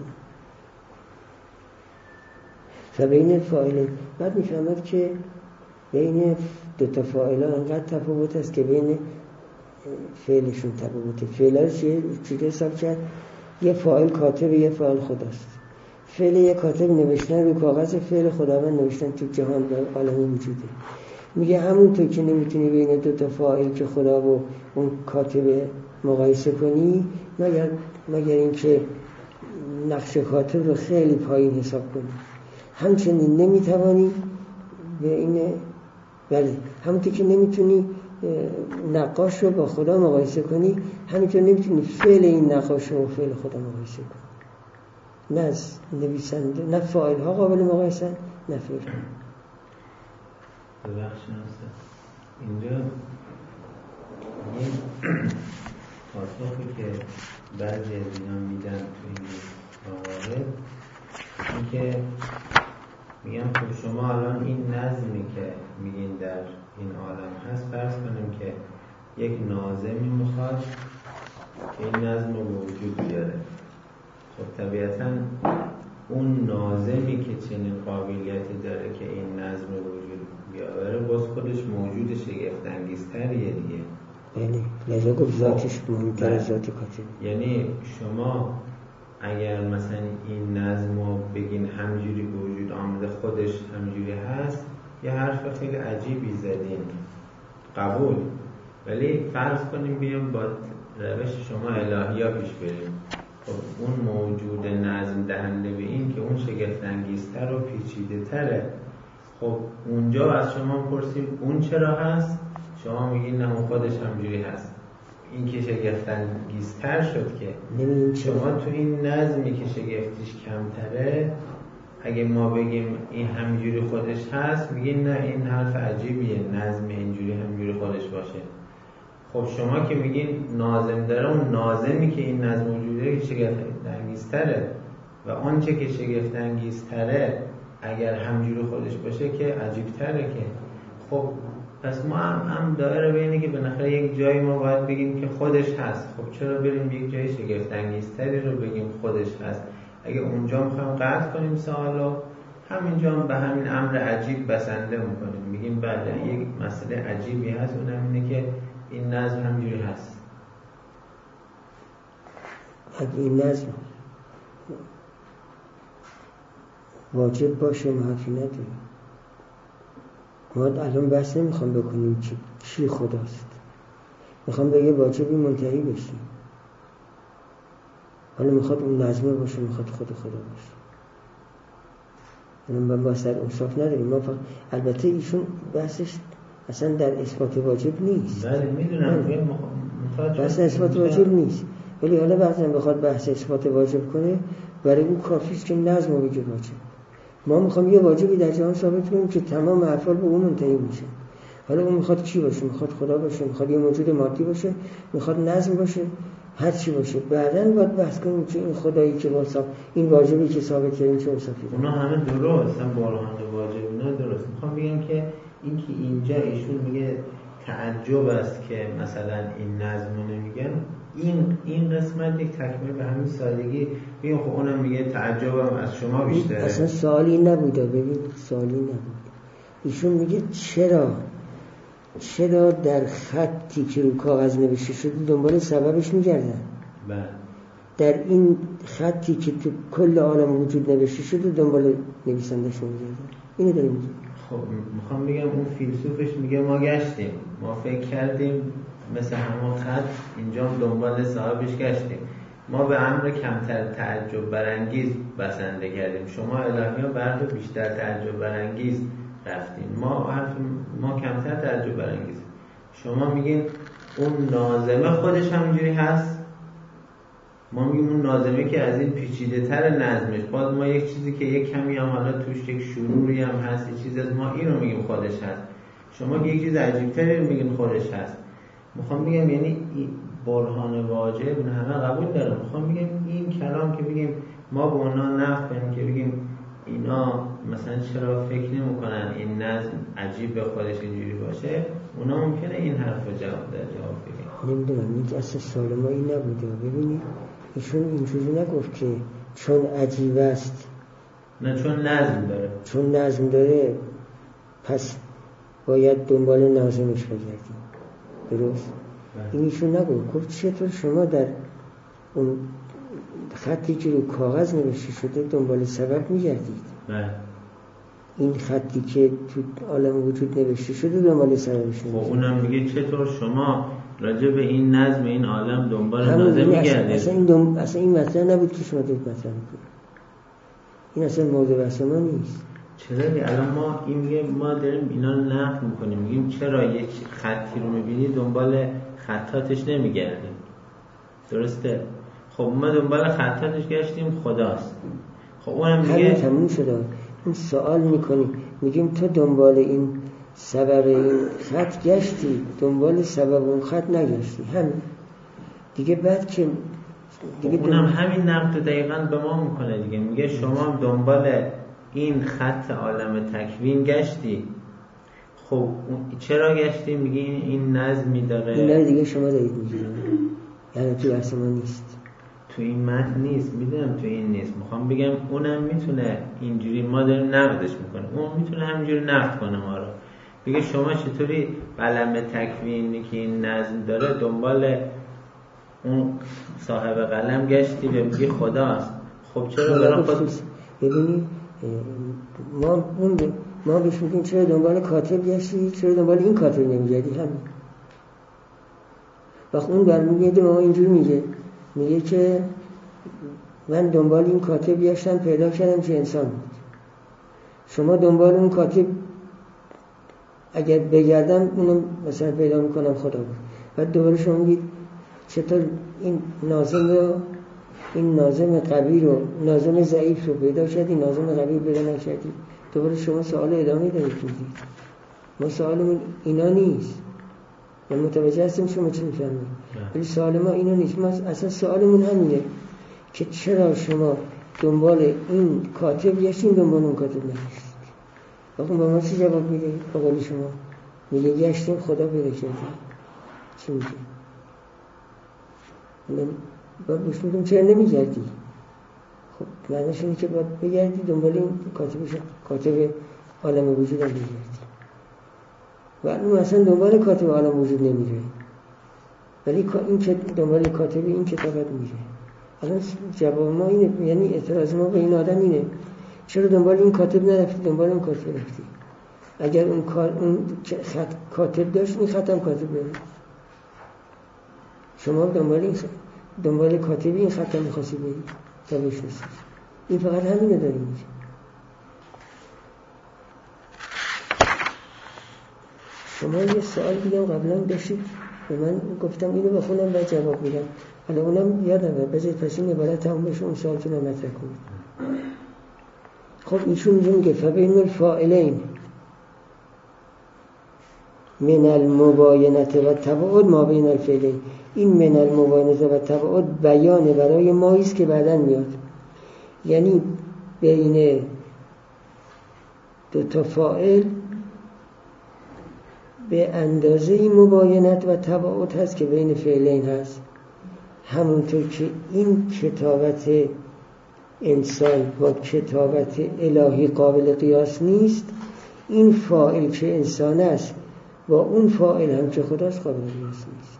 فبین فاعلین. بعد میفهمد که بین دو تا فاعلا انقدر تفاوت است که بین فعلشون تفاوته. فعلا چیزی حساب کرد یه فاعل کاتب یه فاعل خداست. فعل یه کاتب نوشتن روی کاغذ، فعل خداوند نوشتن تو جهان و عالم وجوده. میگه همونطور که نمیتونی بین دو تا فاعل که خدا و اون کاتب مقایسه کنی مگر مگر اینکه نقش کاتب رو خیلی پایین حساب کنی، همچنین نمیتوانی به این ولی همونطور که نمیتونی نقاش رو با خدا مقایسه کنی، همینطور نمیتونی فعل این نقاش رو با فعل خدا مقایسه کنی. نه نویسنده نه فاعل ها قابل مقایسه نه فعل. ببخشید اینجا این پاسخی که بعضی از اینا میدن توی این مواقع این که میگم خب شما الان این نظمی که میگین در این عالم هست، فرض کنیم که یک ناظمی میخواد که این نظم رو وجود بیاره. خب طبیعتاً اون ناظمی که چنین قابلیتی داره که این نظم رو وجود بیاره باز خودش موجود شگفت انگیزتریه دیگه. بله لذا گفت ذاتش مهمتر از ذات کاتب. یعنی شما اگر مثلا این نظم رو بگین همجوری به وجود آمده خودش همجوری هست، یه حرف خیلی عجیبی زدین، قبول، ولی فرض کنیم بیام با روش شما الهیا پیش بریم. خب اون موجود نظم دهنده به این که اون شگفت انگیزتر و پیچیده تره، خب اونجا از شما پرسیم اون چرا هست، شما میگین نه اون خودش همجوری هست. این که شگفت‌انگیزتر شد که شما تو این نظمی که شگفتیش کمتره اگه ما بگیم این همجوری خودش هست، میگین نه این حرف عجیبیه، نظم اینجوری همجوری خودش باشه. خب شما که میگین ناظم داره، اون ناظمی که این نظم وجوده که شگفت‌انگیزتره و اون چه که شگفت‌انگیزتره اگر همجوری خودش باشه که عجیبتره که. خب پس ما هم, هم دایره بینه که بالاخره یک جایی ما باید بگیم که خودش هست. خب چرا بریم یک جای شگفت‌انگیزتری رو بگیم خودش هست؟ اگه اونجا میخوایم قطع کنیم سوالو، همینجا هم به همین امر عجیب بسنده میکنیم، میگیم بعد یک مسئله عجیبی هست، اونم اینه که این نظم همجوری هست. اگه این نظم واجب باشه ما حرفی نداریم. ما الان بحث نمیخوام بکنیم که چی خداست، میخوام به یه واجبی منتهی بشیم. حالا میخواد اون نظمه باشه، میخواد خود خدا باشه، الان با سر انصاف نداریم. ما فقط البته ایشون بحثش اصلا در اثبات واجب نیست. بله میدونم بحث اثبات واجب نیست، ولی حالا بعضی بخواد بحث اثبات واجب کنه برای اون کافیست که نظم رو بگه واجب. ما میخوام یه واجبی در جهان ثابت کنیم که تمام افعال به اون منتهی میشه. حالا اون میخواد چی باشه؟ میخواد خدا باشه، میخواد یه موجود مادی باشه، میخواد نظم باشه، هر چی باشه. بعداً باید بحث کنیم که این خدایی که واسه این واجبی که ثابت کردیم چه وصفی اونا همه درست، هم برهان واجب اینا درست. میخوام بگم که این که اینجا ایشون میگه تعجب است که مثلا این نظم رو نمیگن، این این قسمت یک تکمیل به همین سادگی میگم. خب اونم میگه تعجبم از شما بیشتره. اصلا سوالی نبوده، ببین سوالی نبوده. ایشون میگه چرا چرا در خطی که رو کاغذ نوشته شده دنبال سببش میگردن؟ بله. در این خطی که تو کل عالم وجود نوشته شده دنبال نویسندش میگردن. اینو داریم میگه. خب میخوام بگم اون فیلسوفش میگه ما گشتیم، ما فکر کردیم مثل همون خط اینجا دنبال صاحبش گشتیم، ما به امر کمتر تعجب برانگیز بسنده کردیم، شما الهیان بر بیشتر تعجب برانگیز رفتین، ما حرف ما کمتر تعجب برانگیز. شما میگین اون ناظمه خودش همینجوری هست، ما میگیم اون ناظمه که از این پیچیده تر نظمش، باز ما یک چیزی که یک کمی هم حالا توش یک شروری هم هست، یک چیز از ما این رو میگیم خودش هست، شما که یک چیز عجیبتری رو میگین خودش هست. میخوام بگم یعنی برهان واجب نه همه قبول دارم. میخوام بگم این کلام که بگیم ما به اونا نقد کنیم که بگیم اینا مثلا چرا فکر نمی‌کنن این نظم عجیب به خودش اینجوری باشه، اونا ممکنه این حرف رو جواب در جواب بگن. نمیدونم این اصلا سوال ما این نبوده. ببینید ایشون اینجوری نگفت که چون عجیب است، نه چون نظم داره، چون نظم داره پس باید دنبال ناظمش بگردیم. درست؟ این ایشون نگفت. گفت چطور شما در اون خطی که رو کاغذ نوشته شده دنبال سبب میگردید؟ بله. این خطی که تو عالم وجود نوشته شده دنبال سببش میگردید. خب اونم میگه چطور شما راجع به این نظم این عالم دنبال ناظم میگردید؟ اصلا این دم... اصلا این مطلب نبود که شما دارید مطرح میکنید. این اصلا موضوع بحث ما نیست. چرا الان ما این میگه ما داریم اینا رو نقد میکنیم، میگیم چرا یک خطی رو میبینی دنبال خطاتش نمیگردیم؟ درسته؟ خب ما دنبال خطاتش گشتیم خداست. خب اونم میگه تموم شده. این سوال میکنیم میگیم تو دنبال این سبب این خط گشتی، دنبال سبب اون خط نگشتی، همین دیگه. بعد که دیگه اونم همین نقد دقیقاً به ما میکنه دیگه، میگه شما دنبال این خط عالم تکوین گشتی. خب چرا گشتی؟ میگه این نظمی داره. این دیگه شما دارید میگید، یعنی تو اصل ما نیست، تو این متن نیست. میدونم تو این نیست. میخوام بگم اونم میتونه اینجوری، ما داریم نقدش میکنه، اون میتونه همینجوری نقد کنه ما رو، بگه شما چطوری قلم تکوینی که این نظم داره دنبال اون صاحب قلم گشتی و میگه خداست. خب چرا برای خود ببینید ما اون ما بهش میگیم چرا دنبال کاتب گشتی، چرا دنبال این کاتب نمیگردی؟ همین. وقت اون برمیگرده ما اینجور میگه میگه که من دنبال این کاتب گشتم پیدا کردم که انسان بود. شما دنبال اون کاتب اگر بگردم اونم مثلا پیدا میکنم خدا بود. بعد دوباره شما میگید چطور این ناظم رو این ناظم قوی رو ناظم ضعیف رو پیدا کردی، ناظم قوی پیدا نکردی. دوباره شما سوال ادامه دارید میگید. ما سوالمون اینا نیست. من متوجه هستم شما چی میفهمید، ولی سوال ما اینا نیست. ما اصلا سوالمون همینه که چرا شما دنبال این کاتب گشتین دنبال اون کاتب نگشتید. واقعا با ما چی جواب میده؟ با قول شما میگه گشتیم خدا پیدا کردیم. چی میگه؟ من باید بهش میگم چرا نمیگردی؟ خب معنیش اینه که باید بگردی دنبال این کاتبش کاتب عالم وجود هم بگردی. و اون اصلا دنبال کاتب عالم وجود نمیره، ولی این که دنبال کاتب این کتابت میره. الان جواب ما اینه، یعنی اعتراض ما به این آدم اینه چرا دنبال این کاتب نرفتی، دنبال اون کاتب رفتی؟ اگر اون اون خط کاتب داشت این خطم کاتب بود. شما دنبال این دنبال کاتب این خطم می‌خواستی بری تا بشناسی. این فقط همینه داره میگه. شما یه سوال دیگه قبلا داشتید به من گفتم اینو بخونم و جواب میدم. حالا اونم یادمه، بذارید پس این عبارت تمام بشه اون سوالتون رو مطرح کنید. خب ایشون میگه فبین الفاعلین من المباینت و تباعد ما بین الفعلین. این من المباینت و تباعد بیان برای مایی است که بعداً میاد، یعنی بین دو تا فاعل به اندازه این مباینت و تباعد هست که بین فعلین هست. همونطور که این کتابت انسان با کتابت الهی قابل قیاس نیست، این فاعل که انسان است با اون فاعل هم که خداست قابل قیاس نیست.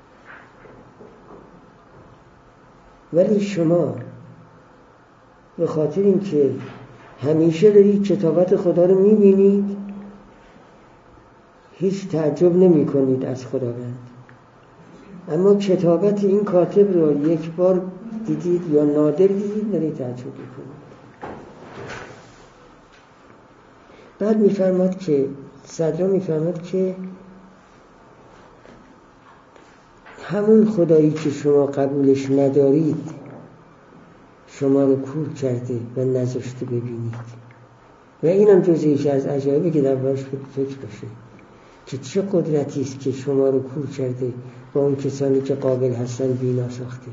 ولی شما به خاطر این که همیشه دارید کتابت خدا رو میبینید هیچ تعجب نمی کنید از خداوند، اما کتابت این کاتب رو یک بار دیدید یا نادر دیدید دارید تعجب میکنید. بعد میفرماد که صدرا میفرماد که همون خدایی که شما قبولش ندارید شما رو کور کرده و نذاشته ببینید. و اینم جزئی از عجایبی که در بارش فکر بشه که چه قدرتی است که شما رو کور کرده با اون کسانی که قابل هستن بینا ساخته.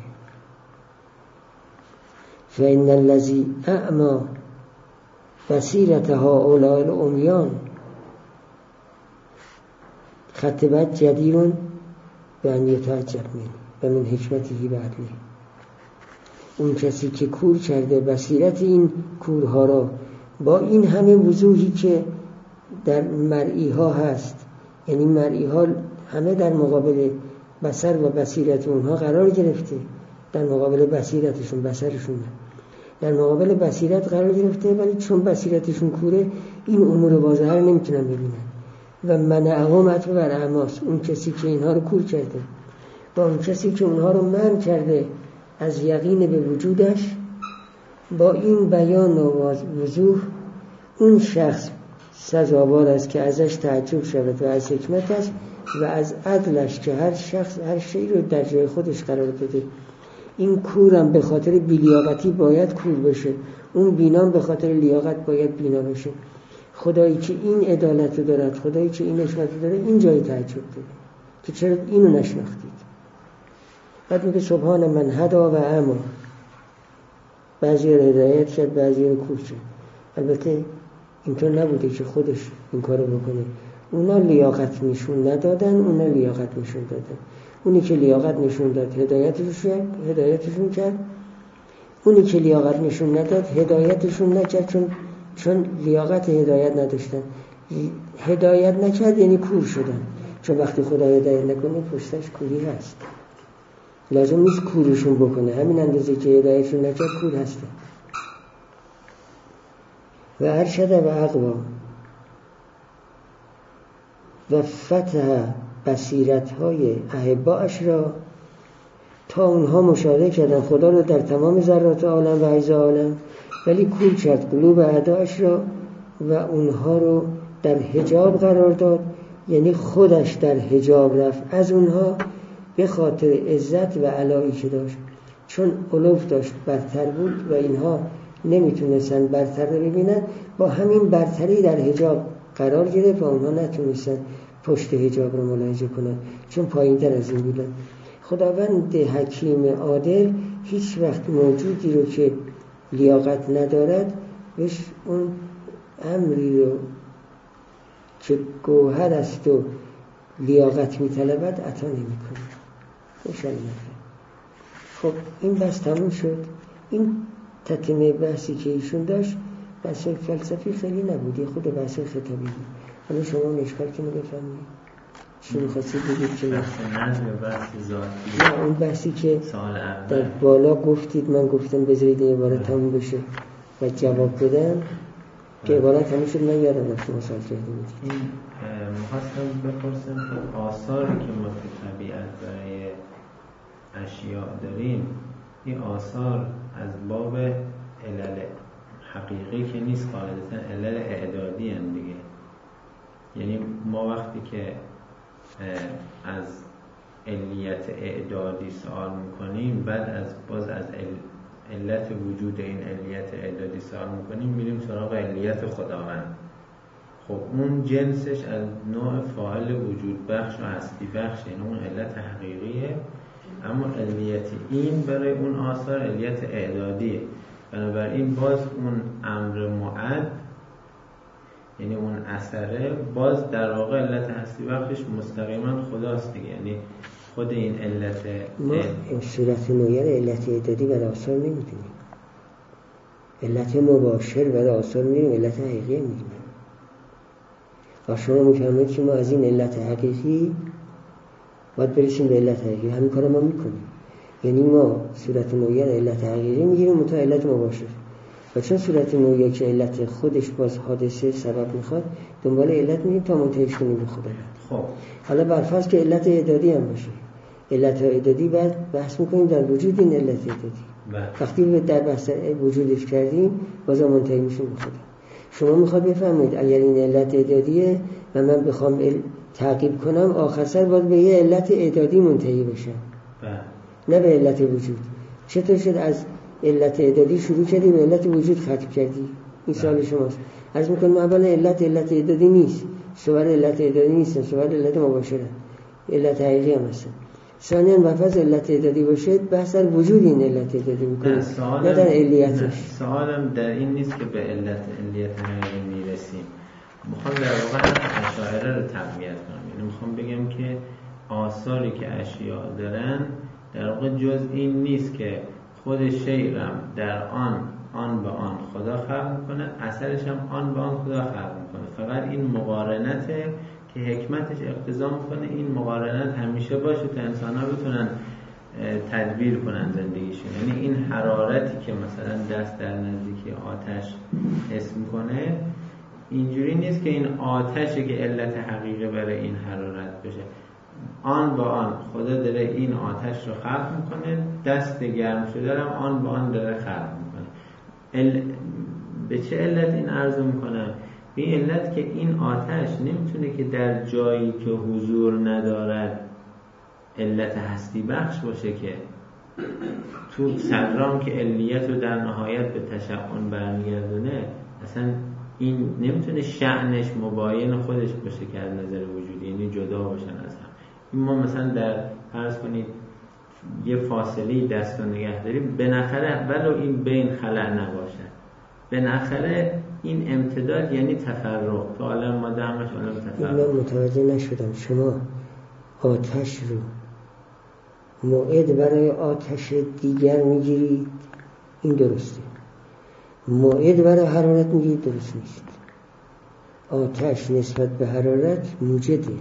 فإن الذی اعمی بصیرت هؤلاء العمیان خط بعد جدیرون به ان یتعجب من و من حکمته و عدله. اون کسی که کور کرده بصیرت این کورها را با این همه وضوحی که در مرئی ها هست، یعنی مرئی ها همه در مقابل بصر و بصیرت اونها قرار گرفته، در مقابل بصیرتشون بصرشون در مقابل بصیرت قرار گرفته، ولی چون بصیرتشون کوره این امور واضحه رو نمیتونن ببینن. و منعهم عطف بر اعماس، اون کسی که اینها رو کور کرده با اون کسی که اونها رو منع کرده از یقین به وجودش، با این بیان و وضوح اون شخص سزاوار است که ازش تعجب شود و از حکمتش و از عدلش که هر شخص هر شی رو در جای خودش قرار داده. این کورم به خاطر بی‌لیاقتی باید کور بشه، اون بینام به خاطر لیاقت باید بینا بشه. خدایی که این عدالت رو دارد، خدایی که این حکمت رو داره، این جای تعجب داره که چرا اینو نشناختید. بعد میگه سبحان من هدا و اما، بعضی رو هدایت کرد بعضی رو کور کرد. البته اینطور نبوده که خودش این کارو بکنه، اونا لیاقت نشون ندادن، اونا لیاقت نشون دادن. اونی که لیاقت نشون داد هدایتشون هدایتشون کرد، اونی که لیاقت نشون نداد هدایتشون نکرد، چون چون لیاقت هدایت نداشتن. هدایت نکرد یعنی کور شدن، چون وقتی خدا هدایت نکنه پشتش کوری هست. لازم نیست کورشون بکنه، همین اندازه که هدایتشون نکرد کور هستن. و ارشد و اقوا و فتح بصیرت های احباش را تا اونها مشاهده کردن خدا رو در تمام ذرات عالم و اجزای عالم، ولی کور کرد قلوب اعداش را و اونها رو در حجاب قرار داد یعنی خودش در حجاب رفت از اونها به خاطر عزت و علایی که داشت، چون علوف داشت برتر بود و اینها نمیتونستن برتر رو ببینن، با همین برتری در حجاب قرار گرفت و اونها نتونستن پشت حجاب رو ملاحظه کنن چون پایین تر از این بودن. خداوند حکیم عادل هیچ وقت موجودی رو که لیاقت ندارد بهش اون امری رو که گوهر است و لیاقت میطلبد عطا نمی‌کنه. انشاءالله. خب این بحث تموم شد. این تتمه بحثی که ایشون داشت بحث فلسفی خیلی نبود، خود بحث خطابی بود. حالا شما نشکل کنه بفهمید چی می‌خواستید بگید که بحث نظم بحث ذاتی. نه اون بحثی که سوال اول در بالا گفتید، من گفتم بذارید این عبارت تموم بشه و جواب بدم که عبارت تموم شد. من یادم رفت شما سوال کرده بودید. این می‌خواستم بپرسم که آثاری که ما تو طبیعت برای اشیاء داریم، این آثار از باب علل حقیقی که نیست، قاعدتاً علل اعدادی هم دیگه. یعنی ما وقتی که از علیت اعدادی سوال میکنیم، بعد از باز از علت وجود این علیت اعدادی سوال میکنیم، میریم سراغ علیت خداوند. خب اون جنسش از نوع فاعل وجود بخش و هستی بخش، یعنی اون علت حقیقیه، اما علیت این برای اون آثار علیت اعدادیه. بنابراین باز اون امر معد، یعنی اون اثره، باز در واقع علت هستی بخشش مستقیما خداست دیگه. یعنی خود این علت ما این صورت نویر علت اعدادی برای آثار نمیدونیم، علت مباشر برای آثار میدونیم، علت حقیقی میدونیم. و شما میفهمید که ما از این علت حقیقی باید برسیم به علت حقیقی. همین کار ما میکنیم، یعنی ما صورت نویر علت حقیقی میگیریم متا علت مباشر، و چون صورت نوعی که علت خودش باز حادثه سبب میخواد، دنبال علت میریم تا منتهیش کنیم به خدا. خب حالا برفرض که علت اعدادی هم باشه، علت اعدادی بعد بحث میکنیم در وجود این علت اعدادی. وقتی در بحث وجودش کردیم بازم منتهی میشیم به خدا. شما میخواد بفهمید اگر این علت اعدادیه و من بخوام تعقیب کنم، آخر سر باید به یه علت اعدادی منتهی بشم، نه به علت وجود. چطور شد از علت اعدادی شروع کردی به علت وجود ختم کردی؟ این سوال شماست. عرض میکنم اولا علت علت اعدادی نیست، صور علت اعدادی نیست، صور علت مباشره، علت حقیقی هم هستن. ثانیاً وفاز علت اعدادی باشه، بحث در وجود این علت اعدادی میکنه، نه در علیتش. سوالم در این نیست که به علت علیت حقیقی میرسیم. میخوام در واقع اشاعره رو تقویت کنم. یعنی میخوام بگم که آثاری که اشیاء دارن در واقع جز این نیست که خود شیء را در آن آن به آن خدا خلق میکنه، اثرش هم آن به آن خدا خلق میکنه. فقط این مقارنته که حکمتش اقتضا میکنه این مقارنت همیشه باشه تا انسان ها بتونن تدبیر کنن زندگیشون. یعنی این حرارتی که مثلا دست در نزدیکی آتش حس میکنه، اینجوری نیست که این آتشه که علت حقیقی برای این حرارت بشه. آن با آن خدا داره این آتش رو خلق میکنه، دست گرم شده هم آن با آن داره خلق میکنه. ال... به چه علت این عرض میکنم؟ به علت که این آتش نمیتونه که در جایی که حضور ندارد علت هستی بخش باشه، که تو صدرام که علیت رو در نهایت به تشعن برمیگردونه، اصلا این نمیتونه شأنش مباین خودش باشه که از نظر وجودی، یعنی جدا باشن از هم. این ما مثلا در فرض کنید یه فاصله دست رو نگه داریم، بالاخره ولو این بین خلأ نباشه، بالاخره این امتداد یعنی تفرق تو عالم ماده همش عالم تفرق. من متوجه نشدم شما آتش رو موعد برای آتش دیگر میگیرید، این درسته. موعد برای حرارت میگیرید، درست نیست. آتش نسبت به حرارت موجده،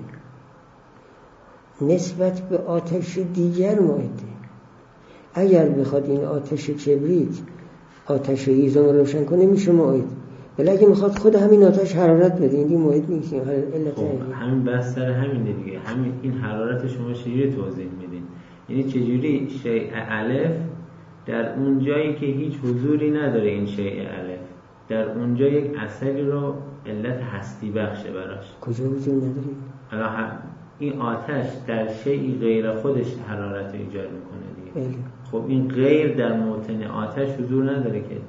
نسبت به آتش دیگر موعده. اگر بخواد این آتش کبریت آتش هیزم رو روشن کنه میشه موعد، ولی اگه میخواد خود همین آتش حرارت بده، این موعد نیست. خب همین بحث سر همینه دیگه. همین این حرارت شما چجوری توضیح میدین؟ یعنی چجوری شیء الف در اون جایی که هیچ حضوری نداره، این شیء الف در اونجا یک اثری رو علت هستی بخشه براش. کجا حضور نداره؟ حالا این آتش در شیء غیر خودش حرارت ایجاد میکنه دیگه. بله. خب این غیر در موطن آتش حضور نداره که.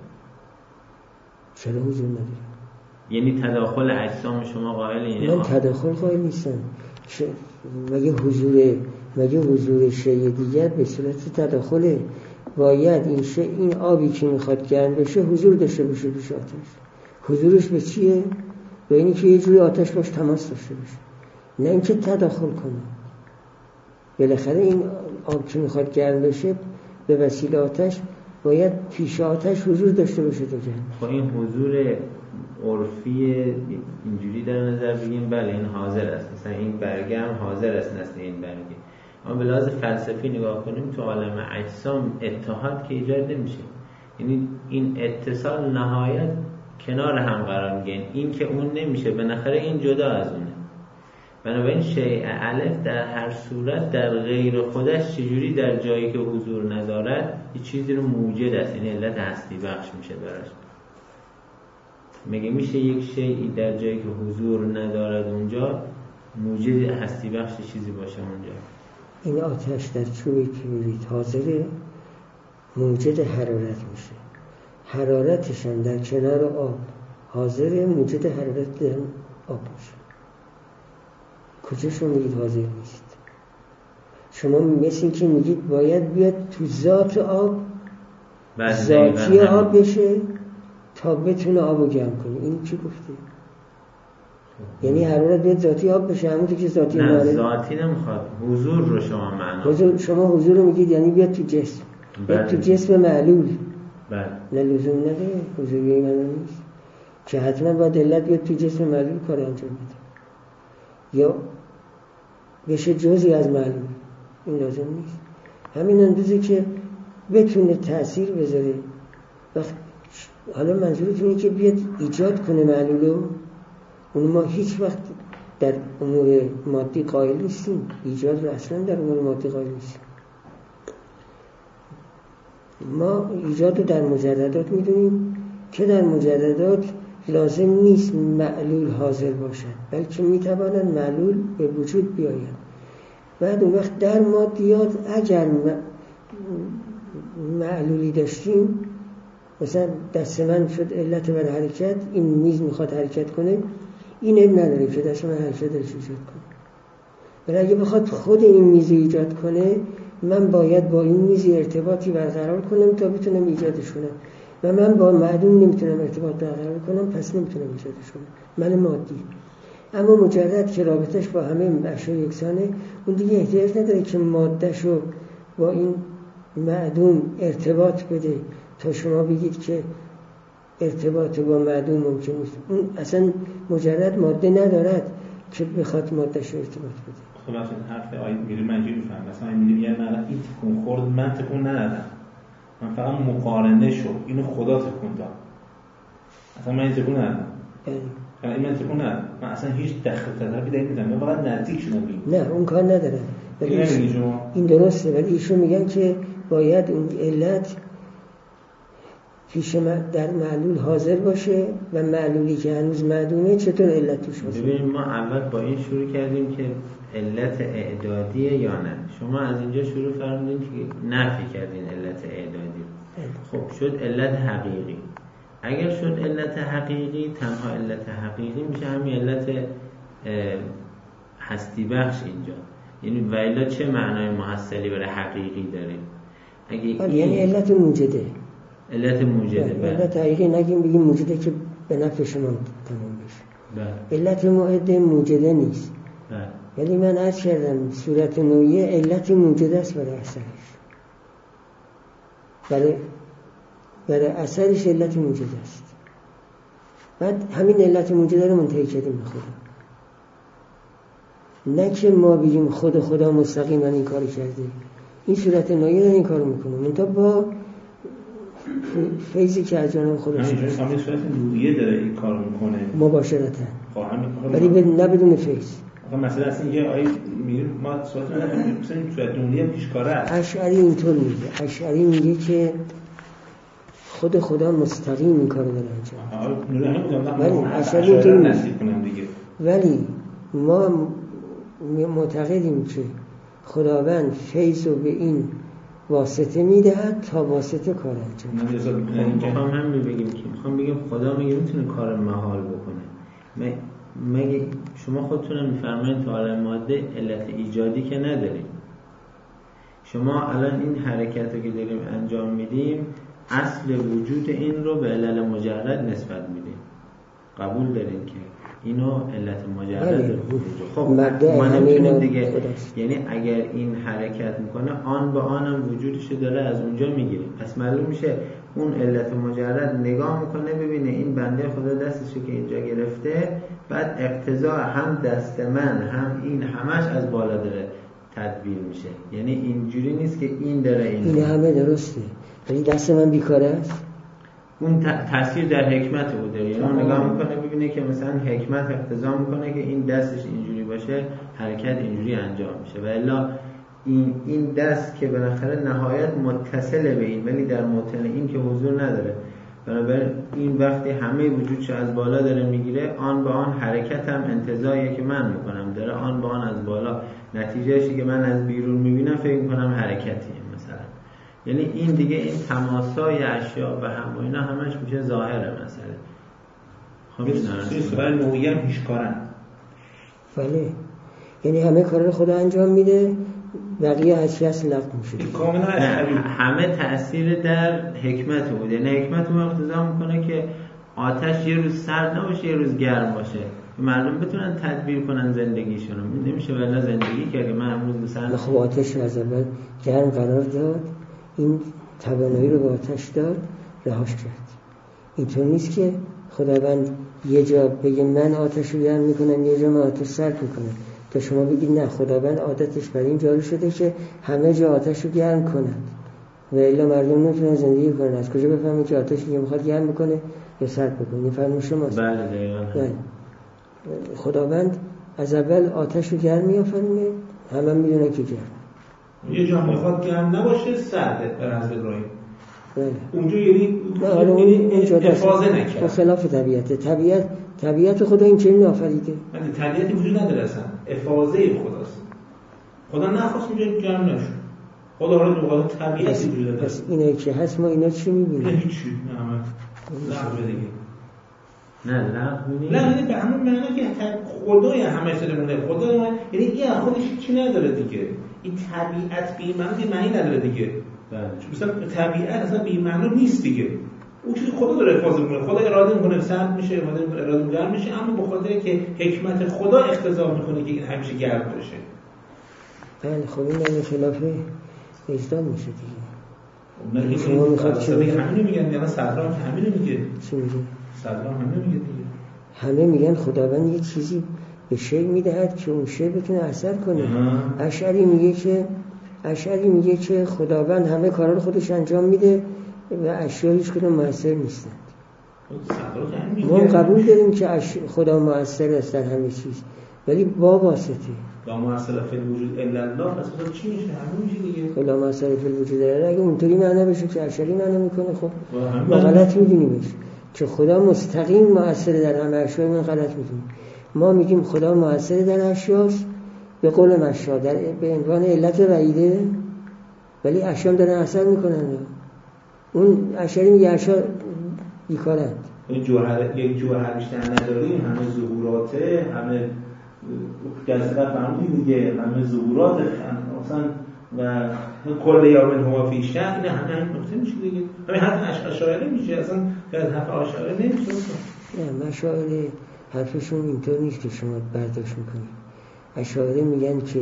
چرا حضور نداره؟ یعنی تداخل اجسام شما قائل اینه؟ من تداخل قائل نیستم. ش... مگه حضور مگه حضور شیء دیگر به صورت تداخله؟ باید این شیء، این آبی که میخواد گرم بشه حضور داشته باشه پیش آتش. حضورش به چیه؟ به اینی که یه جوری آتش باش تماس داشته باشه، نه اینکه تداخل کنه. بالاخره این آب که میخواد گرم بشه به وسیله آتش باید پیش آتش حضور داشته باشه تا گرم. خب این حضور عرفی اینجوری در نظر بگیم بله این حاضر است، مثلا این برگه هم حاضر است نسل این برگه. اما به لحاظ فلسفی نگاه کنیم تو عالم اجسام اتحاد که ایجاد نمیشه، یعنی این اتصال نهایت کنار هم قرار میگن، این که اون نمیشه بالاخره این جدا از اونه. بنابراین شیء الف در هر صورت در غیر خودش چجوری در جایی که حضور ندارد یه چیزی رو موجد است، یعنی علت هستی بخش میشه براش. مگه میشه یک شیئی در جایی که حضور ندارد اونجا موجد هستی بخش چیزی باشه اونجا؟ این آتش در چوب کبریت حاضره، موجد حرارت میشه. حرارتش هم در کنار آب حاضره، موجد حرارت در آب میشه. کجا شما میگید حاضر نیست؟ شما مثل این که میگید باید بیاد تو ذات آب، ذاتی آب بشه تا بتونه آبو گرم کنه. این چی گفته؟ یعنی حرارت بیاد ذاتی آب بشه، همونطور که ذاتی نه ناره. ذاتی نمیخواد، حضور رو شما معنا حضور، شما حضور رو میگید یعنی بیاد تو جسم، بیاد تو جسم معلول. بله. نه لزوم نداره، حضوری این معنا نیست که حتما باید علت بیاد تو جسم معلول کار انجام بده یا بشه جزئی از معلول. این لازم نیست. همین اندازه که بتونه تأثیر بذاره. وقت حالا منظورتون اینه که بیاد ایجاد کنه معلولو، اون ما هیچ وقت در امور مادی قائل نیستیم. ایجاد رو اصلا در امور مادی قائل نیستیم. ما ایجاد رو در مجردات میدونیم که در مجردات لازم نیست معلول حاضر باشد، بلکه میتوانند معلول به وجود بیاید. بعد اون وقت در مادیات اگر معلولی داشتیم، مثلا دست من شد علت بر حرکت، این میز میخواد حرکت کنه، این علت نداره که دست من حرکت درش ایجاد کنه. ولی اگه بخواد خود این میز ایجاد کنه، من باید با این میز ارتباطی برقرار کنم تا بتونم ایجادش کنم، و من با معدوم نمیتونم ارتباط برقرار کنم، پس نمیتونم ایجادش کنم. من مادی. اما مجرد که رابطش با همه اشیاء یکسانه، اون دیگه احتیاج نداره که مادهشو با این معدوم ارتباط بده تا شما بگید که ارتباط با معدوم ممکن نیست. اون اصلا مجرد ماده ندارد که بخواد مادهشو ارتباط بده. خب مثلا حرف آید میری منجی میفهم، مثلا میگه یه نه این تکون خورد، من تکون ندادم، من فقط مقارنه شد، اینو خدا تکون داد، اصلا من این تکون ندادم. بله. این من تکون ندادم، من اصلا هیچ دخل طرفی در نمیدم، من فقط نزدیک شدم. نه اون کار نداره. ولی این درسته، ولی ایشون میگن که باید اون علت پیش در معلول حاضر باشه و معلولی که هنوز معدومه چطور علت توش باشه. ببینیم ما اول با این شروع کردیم که علت اعدادیه یا نه. شما از اینجا شروع فرمودین که نفی کردین علت اعدادی. خب شد علت حقیقی. اگر شد علت حقیقی، تنها علت حقیقی میشه همین علت هستی بخش اینجا. یعنی ولی چه معنای محصلی برای حقیقی داره؟ اگه یعنی علت موجده. علت موجده. بله. علت حقیقی نگیم بگیم موجده که به نفع شما تمام بشه. بله. علت معده موجده نیست. بله. ولی من عرض کردم صورت نوعیه علت موجده است برای اثرش. برای برای اثرش علت موجده است. بعد همین علت موجده رو منتهی کردیم به خدا. نه که ما بگیم خود خدا مستقیما این کار کرده. این صورت نوعیه این کارو میکنه. منتها با فیضی که از جانب خودش همینجوری همین صورت نوعیه داره این کار میکنه مباشرتا. خب همین کارو ولی به نه بدون فیض. آخه مثلا اصلا یه آیه میگه ما صورت نوعیه مثلا این صورت نوعیه پیشکاره است. اشعری اینطور میگه. اشعری میگه که خود خدا مستقیم این کارو داره انجام. آره نوعیه نمیدونم. ولی اشعری اینطور نصیب کنم دیگه. ولی ما معتقدیم که خداوند فیض رو به این واسطه میدهد تا واسطه کار انجام بده. میخوام هم بگیم که میخوام بگیم خدا میگه میتونه کار محال بکنه. مگه شما خودتون میفرمایید تا عالم ماده علت ایجادی که نداریم. شما الان این حرکت رو که داریم انجام میدیم اصل وجود این رو به علل مجرد نسبت میدیم. قبول دارین که اینو علت مجرد داره. خب ما نمیتونیم دیگه، یعنی اگر این حرکت میکنه آن به آنم وجودش داره از اونجا میگیریم. پس معلوم میشه اون علت مجرد نگاه میکنه ببینه این بنده خدا دستشو که اینجا گرفته، بعد اقتضا هم دست من هم این همش از بالا داره تدبیر میشه. یعنی اینجوری نیست که این داره این این همه درسته ولی دست من بیکاره است. اون تاثیر در حکمت او داره. یعنی اون نگاه میکنه ببینه که مثلا حکمت اقتضا میکنه که این دستش اینجوری باشه حرکت اینجوری انجام میشه و الا این این دست که بالاخره نهایت متصل به این ولی در موطن این که حضور نداره، بنابراین این وقتی همه وجودش از بالا داره میگیره آن به آن حرکت هم انتزاعیه که من میکنم داره آن به آن از بالا، نتیجهشی که من از بیرون میبینم فکر میکنم حرکتیه مثلا. یعنی این دیگه این تماسای اشیا و هم و اینا همش میشه ظاهره مسئله. خب برای نوعی هم هیچ کارن. بله یعنی همه کار رو خدا انجام میده بقیه هرچی هست لغو میشه. همه تأثیر در حکمت بود. یعنی حکمت ما اقتضا میکنه که آتش یه روز سرد نباشه یه روز گرم باشه، مردم بتونن تدبیر کنن زندگیشون. نمیشه ولی زندگی که اگه من امروز مثلا خب آتش از اول گرم قرار داد، این توانایی رو به آتش داد رهاش کرد. اینطور نیست که خداوند یه جا بگه من آتش رو گرم میکنم یه جا من آتش سرد میکنم تا شما بگید نه خداوند عادتش برای این جاری شده که همه جا آتش رو گرم کنند و الا مردم نمیتونن زندگی کنن. از کجا بفهمید که آتش رو میخواد گرم بکنه یا سرد بکنه؟ این فرمون شماست. بله دقیقاً. خداوند از اول آتش رو گرم میآفرینه، همه میدونه که گرم. یه جا میخواد گرم نباشه سرده بر حسب ابراهیم. بله. اونجا یعنی اونجا افاضه نکرد. خلاف طبیعته. طبیعت طبیعت خدا این چنین آفریده. من طبیعتی وجود نداره اصلا. افاضه خداست. خدا نخواست اونجا گرم نشه. خدا حالا دوباره طبیعتی وجود داره. پس اینایی که هست ما اینا چی می‌بینیم؟ هیچی. نه لغو دیگه. نه لغو نیست. نه یعنی به همون معنی که خدای همه چیز مونه. خدا یعنی این خودش چی نداره دیگه. این طبیعت بی معنی معنی نداره دیگه. بله. مثلا طبیعت اصلا بی معنی نیست دیگه. اون چیزی خدا داره افاضه میکنه. خدا اراده میکنه سرد میشه، اراده میکنه اراده گرم میشه، اما به خاطر که حکمت خدا اقتضا میکنه که این همیشه گرم باشه. بله خب این در خلاف وجدان میشه دیگه. نه شما میخواد چی بگید؟ همینو میگن. یعنی صدرا هم همینو میگه. چی میگه؟ صدرا همینو میگه دیگه. همه میگن خداوند یه چیزی به شی میدهد که اون شی بتونه اثر کنه. اشعری میگه که اشعری میگه که خداوند همه کارا رو خودش انجام میده و اشیا هیچ کدوم موثر نیستند. ما قبول داریم که خدا موثر است در همه چیز ولی با واسطه. لا موثر فی الوجود الا الله. پس چی میشه؟ همون چیز دیگه. لا موثر فی الوجود الا الله. اگه اونطوری معنا بشه که اشعری معنا میکنه خب ما غلط میدونیمش که خدا مستقیم موثر در همه اشیا. من غلط میدونیم. ما میگیم خدا موثر در اشیاست به قول مشا در به عنوان علت وعیده ولی اشیام دارن اثر میکنن. اون اشعری میگه اشیا بیکارند. این جوهر یک جوهر بیشتر نداریم، همه ظهوراته، همه جلسه فهمیدی دیگه، همه ظهورات مثلا و کل یوم هو فی شأن. اینا همه این نکته میشه دیگه. همین حتی اشاعره میشه اصلا از حرف اشاعره نمیشه. نه اشاعره حرفشون اینطور نیست که شما برداشت میکنید. اشاعره میگن که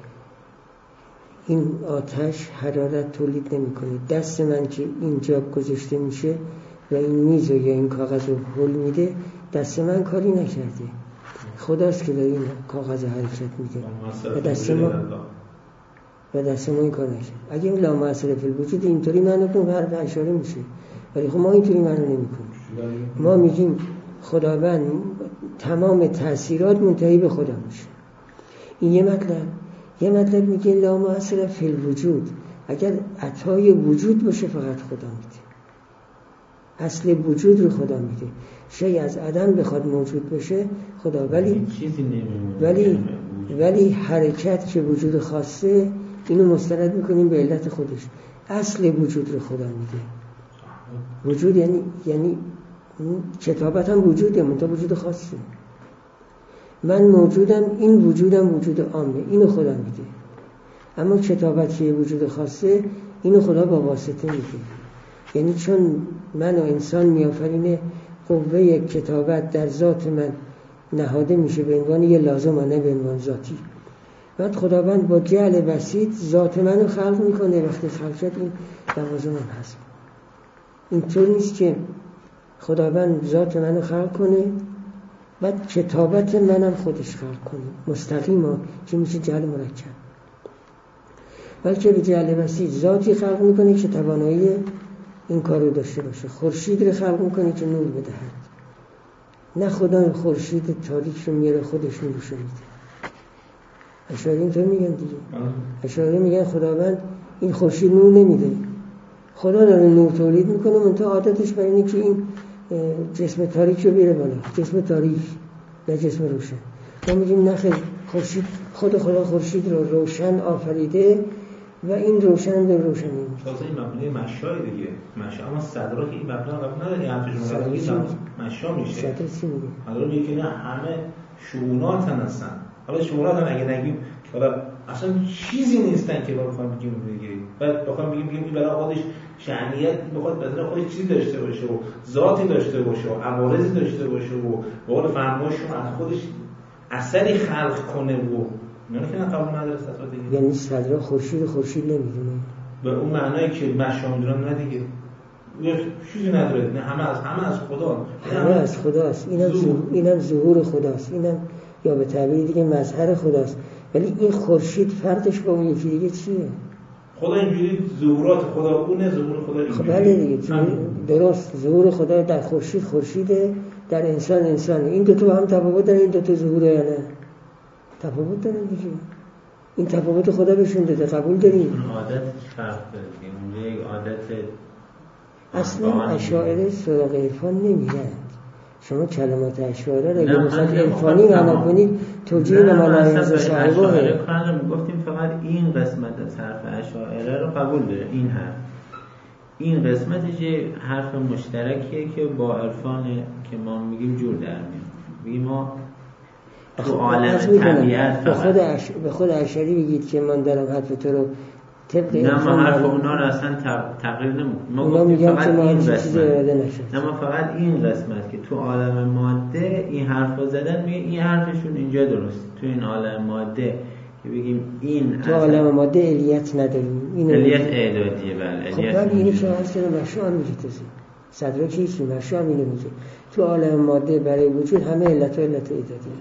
این آتش حرارت تولید نمیکنه. دست من که اینجا گذاشته میشه و این میز یا این کاغذ رو حل میده دست من کاری نکرده، خداست که داره این کاغذ حرکت میده و دست ما و دست ما این کار نکرد. اگه این لا مؤثر فی الوجود اینطوری معنی کنیم حرف اشاره میشه ولی خب ما اینطوری معنی نمیکنیم. ما میگیم خداوند تمام تأثیرات منتهی به خدا میشه. این یه مطلب. یه مطلب میگه لا مؤثر فی الوجود. اگر عطای وجود باشه فقط خدا میده. اصل وجود رو خدا میده. شی از عدم بخواد موجود بشه خدا ولی چیزی نمیمونه. ولی ولی حرکت که وجود خاصه اینو مستند میکنیم به علت خودش. اصل وجود رو خدا میگه. وجود یعنی یعنی کتابت هم وجوده، منتها وجود خاصه. من موجودم، این وجودم وجود عامه، اینو خدا میگه. اما کتابت که وجود خاصه، اینو خدا با واسطه میگه. یعنی چون من و انسان میآفرینه، قوه کتابت در ذات من نهاده میشه به عنوان یه لازم و نه به عنوان ذاتی. بعد خداوند با جعل بسیط ذات منو خلق میکنه. وقتی خلق شد این لوازم هم هست. اینطور نیست که خداوند ذات منو خلق کنه بعد کتابت منم خودش خلق کنه مستقیما، که میشه جعل مرکب. بلکه به جعل بسیط ذاتی خلق میکنه که توانایی این کارو داشته باشه. خورشید رو خلق میکنه که نور بدهد. نه خدا خورشید تاریک رو میاره خودش نورشو میده. اشعری اینطور میگن دیگه. اشعری میگن خداوند این خورشید نور نمیده، خدا داره نور تولید میکنه، منتها عادتش برای اینه که این جسم تاریک رو بیاره بالا. جسم تاریک نه جسم روشن. ما میگیم نه خیر، خورشید خود خدا خورشید رو روشن آفریده و این روشن در روشنی میشه. تازه این مبنی مشای دیگه. مشا اما صدرا که این مبنا قبول نداره. حرفشون رو میگن مشا میشه. صدر چی میگه؟ حالا میگه که نه همه شؤونات هستن. حالا شؤونات هم اگه نگیم حالا اصلا چیزی نیستن که بخوام بگیم بگیریم. بعد بخوام بگیم بگیم این برای خودش شأنیت بخواد بدن خودش چیزی داشته باشه و ذاتی داشته باشه و عوارضی داشته باشه و به قول فرمایشون از خودش اثری خلق کنه و نه که نه قبول نداره صفات دیگه. یعنی صدر خورشید خورشید نمیدونه به اون معنایی که مشا میدونن نه دیگه. یه چیزی نداره. نه همه از همه از خدا. همه از خداست. اینم ظهور اینم ظهور خداست. اینم یا به تعبیر دیگه مظهر خداست. ولی این خورشید فرقش با اون یکی دیگه چیه؟ خدا اینجوری ظهورات خدا اونه، ظهور خدا اینجوری. خب بله دیگه درست. ظهور خدا در خورشید خورشیده، در انسان انسانه. این دو تا با هم تفاوت داره. این دو تا ظهوره یا نه؟ تفاوت داره دیگه. این تفاوت خدا بهشون داده، قبول داریم. اون عادت فرق داره. اونجا یک عادت اصلا اشاعره سراغ عرفان نمیرن. شما کلمات اشاعره رو اگه بخواید عرفانی معنا کنید توجیه به معنای صاحبه اشاعره میگفتیم فقط این قسمت از حرف اشاعره رو قبول داره. این حرف این قسمتش حرف مشترکیه که با عرفان که ما میگیم جور در میاد. میگیم ما تو عالم طبیعت به خود اش... به خود اشعری بگید که من دارم حرف تو رو طبق نه ما حرف اونا رو اصلا تغییر نمیکنیم. ما گفتیم فقط این قسمت. نه ما فقط این قسمت که تو عالم ماده این حرفو زدن میگه این حرفشون اینجا درست. تو این عالم ماده که بگیم این تو عالم ماده علیت نداریم. این علیت اعدادیه. بله خب ولی اینو که اصلا مشروع میگه تازه صدر که هیچ مشروع اینو میگه تو عالم ماده برای وجود همه علت و علت اعدادیه.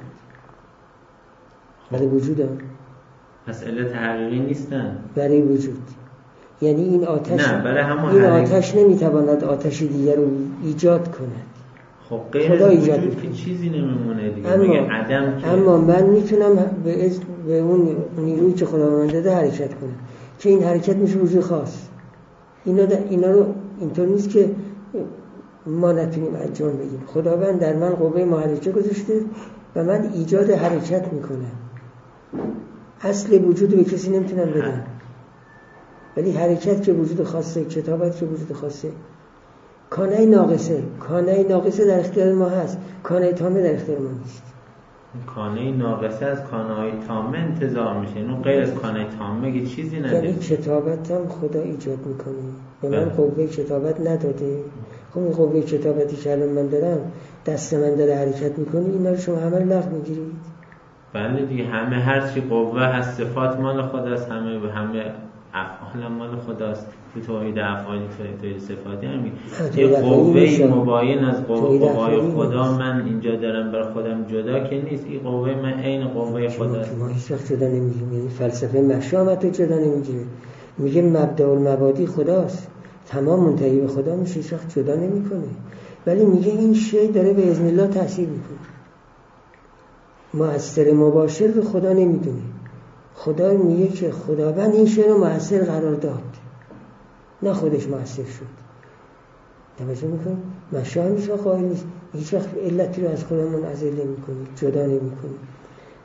برای وجود هم پس علت حقیقی نیستن برای وجود. یعنی این آتش نه برای همون این حقیقی. آتش نمیتواند آتش دیگر رو ایجاد کند. خب غیر از وجود که چیزی نمیمونه دیگه. اما میگه عدم که اما من میتونم به, از... به اون نیرویی که خدا من داده حرکت کنم که این حرکت میشه وجود خاص. اینا د... اینا رو اینطور نیست که ما نتونیم انجام بدیم. خداوند در من قوه محرکه گذاشته و من ایجاد حرکت میکنم. اصل وجود به کسی نمیتونم بدم، ولی حرکت که وجود خاصه، کتابت که وجود خاصه. کانه ناقصه کانه ناقصه در اختیار ما هست، کانه تامه در اختیار ما نیست. کانه ناقصه از کانه های تامه انتظار میشه. اینو غیر از کانه تامه که چیزی نداره. یعنی کتابت هم خدا ایجاد میکنه. به من قوه کتابت نداده. خب این قوه کتابتی که الان من دارم دست من داره حرکت میکنه، اینا رو شما همه لغو میگیرید. بله دیگه همه هر چی قوه هست صفات مال خداست، همه به همه افعال مال خداست. تو توحید افعالی توحید صفاتی هم یه قوه مباین از قوه خدا من اینجا دارم برای خودم جدا که نیست. این قوه من عین قوه خداست. ما هیچ وقت جدا نمیگیم. یعنی فلسفه مشامت رو جدا نمیگیره. میگه مبدأ المبادی خداست، تمام منتهی به خدا میشه، هیچ وقت جدا نمیکنه. ولی میگه این شی داره به اذن الله تاثیر میکنه. مؤثر مباشر به خدا نمیدونه. خدا میگه که خداوند این شی رو مؤثر قرار داد، نه خودش مؤثر شد. توجه میکنی؟ مشاهد نیست و قائل نیست. هیچ وقت علتی رو از خدا منعزل نمیکنی، جدا نمیکنی.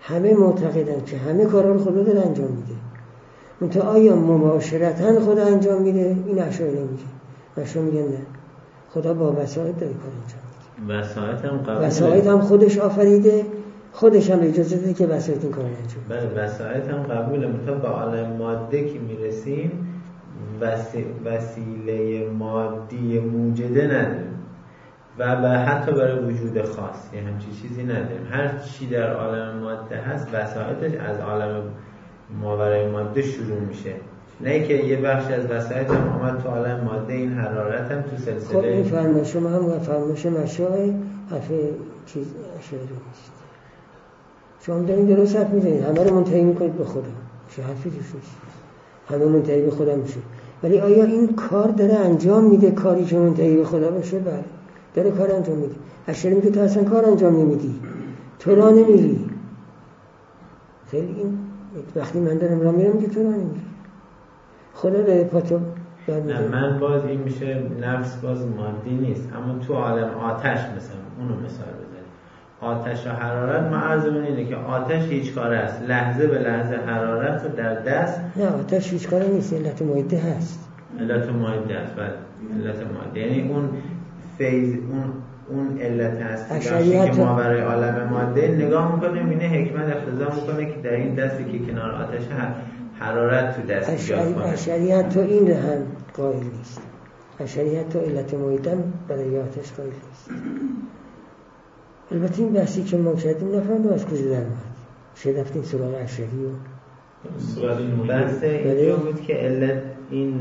همه معتقدن که همه کارا رو خدا داره انجام میده. منتها آیا مباشرتاً خدا انجام میده؟ این اشاعره میگه. اشاعره میگن نه، خدا با وسایط داره کار انجام میده. وسایط هم قبوله. وسایط هم خودش آفریده، خودش هم اجازه داده که وسایط این کار انجام بده. بله وسایط هم قبوله. منتها به عالم ماده که میرسیم وسی... وسیله مادی موجده نداریم و به حتی برای وجود خاص یه همچین چیزی نداریم. هر چی در عالم ماده هست وسایطش از عالم ماورای ماده شروع میشه، نه که یه بخش از وسایط هم آمد تو عالم ماده. این حرارت هم تو سلسله خب این فرمایش ما هم فرمایش مشای حرف چیز اشاره نیست. شما دارین درست حرف میزنید، همه رو منتهی میکنید به خدا، چه حرفی توش نیست، همه منتهی به خدا میشه. ولی آیا این کار داره انجام میده کاری که منتهی به خدا باشه؟ بله داره کار انجام میده. اشاره میگه تو اصلا کار انجام نمیدی، تو راه نمیری. خیلی این وقتی من دارم راه میرم میگه تو راه نمیری، خدا داره پاتو نه. من باز این میشه نفس باز مادی نیست، اما تو عالم آتش مثلا اونو مثال بزنیم، آتش و حرارت. ما عرضمون اینه که آتش هیچ کاره است، لحظه به لحظه حرارت رو در دست. نه آتش هیچ کاره نیست، علت مایده هست. علت مایده است، بله علت مایده، یعنی اون فیض، اون اون علت هستی که ما برای عالم ماده نگاه میکنه میبینه حکمت اقتضا میکنه که در این دستی که کنار آتش حرارت تو دست ایجاد کنه. اشعریت تو این هم قائل نیست، اشعریت تو علت مایده برای آتش قائل نیست. البته این بحثی که ما کردیم نفهمیدم از کجا در اومد، چه رفتیم سراغ اشعری و بحث اینجا بود که علت این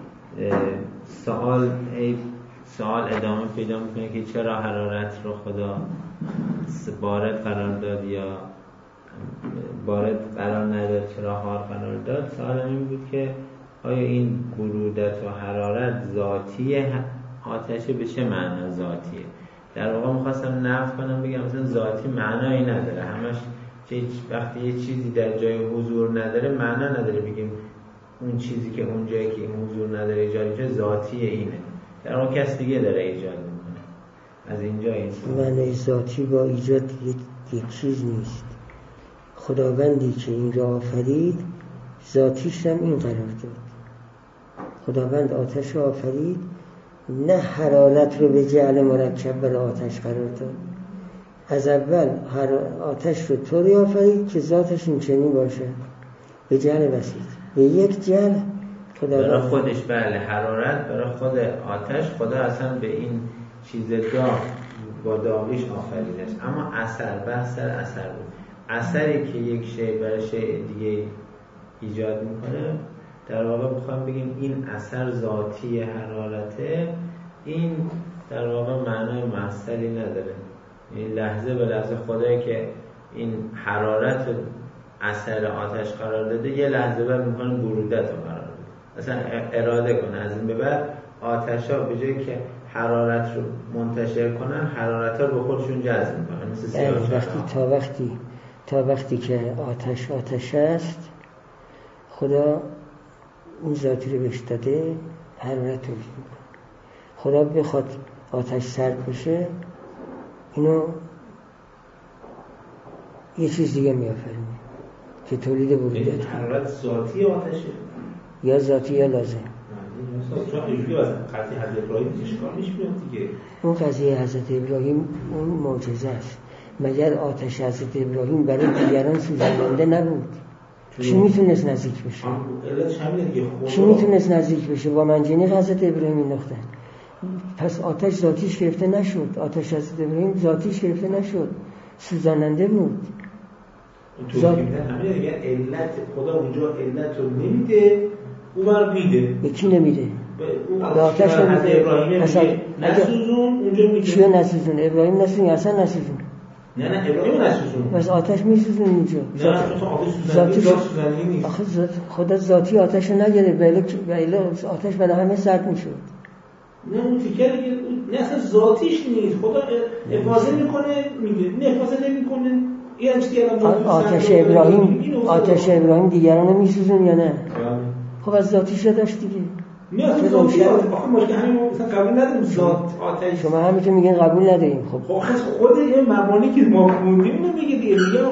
سوال سوال ادامه پیدا میکنه که چرا حرارت رو خدا بارد قرار داد یا بارد قرار نداد، چرا حار قرار داد. سوال این بود که آیا این برودت و حرارت ذاتی آتشه؟ به چه معنا ذاتیه؟ در واقع میخواستم نفی کنم، بگم مثلا ذاتی معنایی نداره، همش وقتی یه چیزی در جای حضور نداره معنا نداره بگیم اون چیزی که اون جایی که حضور نداره ایجاد میشه ذاتی اینه، در واقع کس دیگه داره ایجاد میکنه. از اینجا این معنی ذاتی با ایجاد یک, یک چیز نیست. خداوندی که این را آفرید ذاتیش هم این قرار داد. خداوند آتش را آفرید، نه حرارت رو به جعل مرکب بر آتش قرار داد. از اول آتش رو طوری آفرید که ذاتش این چنین باشه، به جعل بسیط، به یک جعل خداوند برای خودش. بله حرارت برای خود آتش، خدا اصلا به این چیز داغ با داغیش آفریدش. اما اثر، بحث سر اثر بود. اثری که یک شی برای شی دیگه ایجاد میکنه، در واقع میخوام بگیم این اثر ذاتی حرارته، این در واقع معنای مصدری نداره. این لحظه به لحظه خدایی که این حرارت اثر آتش قرار داده، یه لحظه بعد میکنه برودت رو قرار داده، اصلا اراده کنه از این به بعد آتش ها به جایی که حرارت رو منتشر کنن، حرارت ها رو به خودشون جذب میکنن. مثل سیاه وقتی تا وقتی تا وقتی که آتش آتش است، خدا این ذاتی رو بهش داده، حرارت رو میکنه. خدا بخواد آتش سرد بشه، اینو یه چیز دیگه میآفرینه که تولید برودت. حرارت ذاتی آتشه یا ذاتی یا لازم. چون اینجوری واسه قضیه حضرت ابراهیم اشکال میشه دیگه. اون قضیه حضرت ابراهیم اون معجزه است. مگر آتش حضرت ابراهیم برای دیگران سوزاننده نبود؟ چی میتونست نزدیک بشه؟ چی میتونست نزدیک بشه؟ با منجنیق حضرت ابراهیم انداختن. پس آتش ذاتیش گرفته نشد. آتش حضرت ابراهیم ذاتیش گرفته نشد، سوزاننده بود. ذات همین دیگه علت خدا اونجا علت رو نمیده، اونور میده. به کی نمیده؟ به آتش نمیده. ابراهیم اصلا نسوزون، اونجا میده. چیو نسوزون؟ ابراهیم نسوزون یا اصلا نسوزون؟ نه نه ابراهیم نسوزون. بس آتش میسوزون اینجا. نه تو آتش سوزنی سوزنی نیست. آخه خدا ذاتی آتش رو نگیره، ولی آتش برای همه سرد میشد. نه اون تیکه دیگه نه اصلا ذاتیش نیست. خدا افاضه میکنه میده، نه افاضه نمیکنه. این چیزی الان آتش ابراهیم آتش ابراهیم دیگران رو میسوزون یا نه؟ خب از ذاتیش داشت دیگه. نه از ذاتی آخه مشکل همین مثلا قبول نداریم ذات آتش. شما همین که میگین قبول نداریم. خب خب خود این مبانی که ما خوندیم اینو میگه دیگه، میگه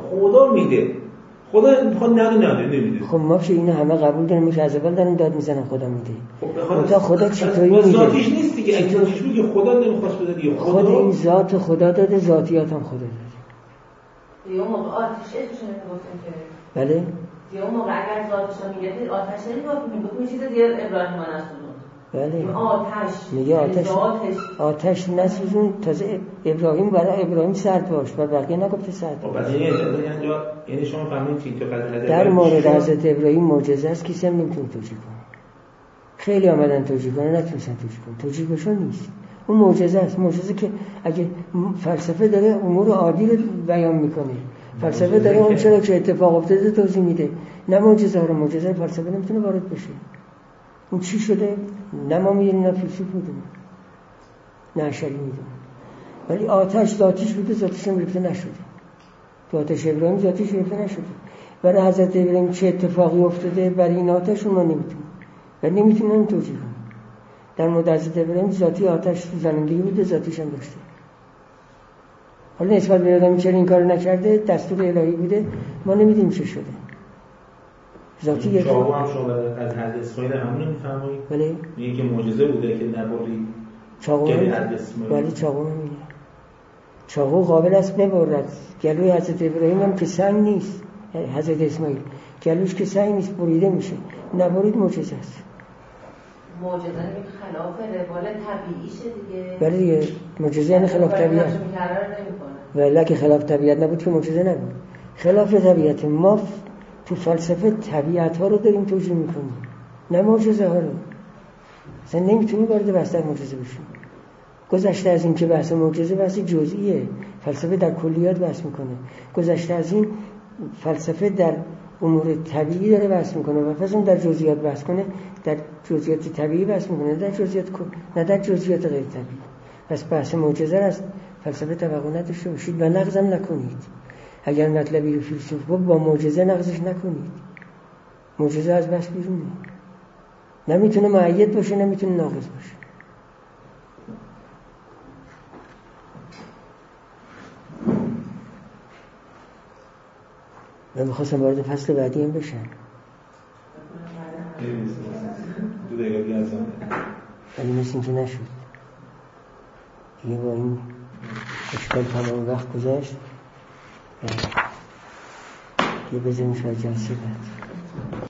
خدا میده. خدا میخواد نده نده نمیده. خب ما که اینو همه قبول داریم که از اول دارن داد میزنن خدا میده. خدا خدا چطوری میده؟ ذاتیش نیست دیگه. اگه ذاتیش بود که خدا نمیخواست بده دیگه. خدا خود این ذات خدا داده، ذاتیات هم خدا داده. دیگه اون موقع آتش اشون نمیگفتن که بله؟ دیگه اون موقع اگر ذاتش رو میگه آتش نمیگفتن میگفتن چیز دیگه ابراهیم ما نسوزوند. بله. آتش میگه آتش آتش نسوزون. تازه ابراهیم برای ابراهیم سرد باش و بقیه نگفته سرد باش. خب یعنی یعنی شما فهمیدین که در مورد حضرت ابراهیم معجزه است، کسی هم نمیتونه توجیه کنه. خیلی آمدن توجیه کنه نتونستن توجیه کنه. توجیه بشون نیست. اون معجزه است. معجزه که اگه فلسفه داره امور عادی رو بیان میکنه، فلسفه داره اون چرا که اتفاق افتاده توضیح میده. نه معجزه رو معجزه فلسفه نمیتونه وارد بشه. اون چی شده؟ نه ما میدونیم نه فیلسوف میدونه نه اشعری میدونه. ولی آتش ذاتیش بوده، ذاتیش هم گرفته نشده. تو آتش ابراهیم ذاتیش گرفته نشده. برای حضرت ابراهیم چه اتفاقی افتاده برای این آتش ما نمیتونیم و نمیتونیم توجیه کنیم. در مورد حضرت ابراهیم ذاتی آتش زنندگی بوده، ذاتیش هم داشته. حالا نسبت به آدمی چرا این کار نکرده، دستور الهی بوده، ما نمیدونیم چه شده. ذاتی یک چاقو هم شما از حد اسماعیل همون میفرمایید؟ بله. میگه که معجزه بوده که نبری چاقو حد اسماعیل. ولی چاقو نمیده. چاقو قابل است ببرد. گلوی حضرت ابراهیم هم که سنگ نیست. حضرت اسماعیل گلوش که سنگ نیست، بریده میشه. نبرید معجزه است. معجزه یعنی خلاف روال طبیعیشه دیگه. بله دیگه معجزه یعنی خلاف طبیعت. ولی که خلاف طبیعت نبود که معجزه نبود. خلاف طبیعت. ما تو فلسفه طبیعت ها رو داریم توجیه میکنیم، نه معجزه ها رو. اصلا نمیتونی وارد بحث در معجزه بشیم. گذشته از این که بحث معجزه بحث جزئیه، فلسفه در کلیات بحث میکنه. گذشته از این فلسفه در امور طبیعی داره بحث میکنه و پس اون در جزئیات بحث کنه، در جزئیات طبیعی بحث میکنه، در جزئیات نه در جزئیات غیر طبیعی. پس بحث معجزه است فلسفه توقع نداشته باشید و نقضم نکنید. اگر مطلبی رو فیلسوف بود با معجزه نقضش نکنید. معجزه از بحث بیرونه، نمیتونه مؤید باشه نمیتونه ناقض باشه. من میخواستم وارد فصل بعدی هم بشم ولی مثل این که نشد دیگه. با این اشکال تمام وقت گذشت. یه بزنیم شاید جلسه بعد.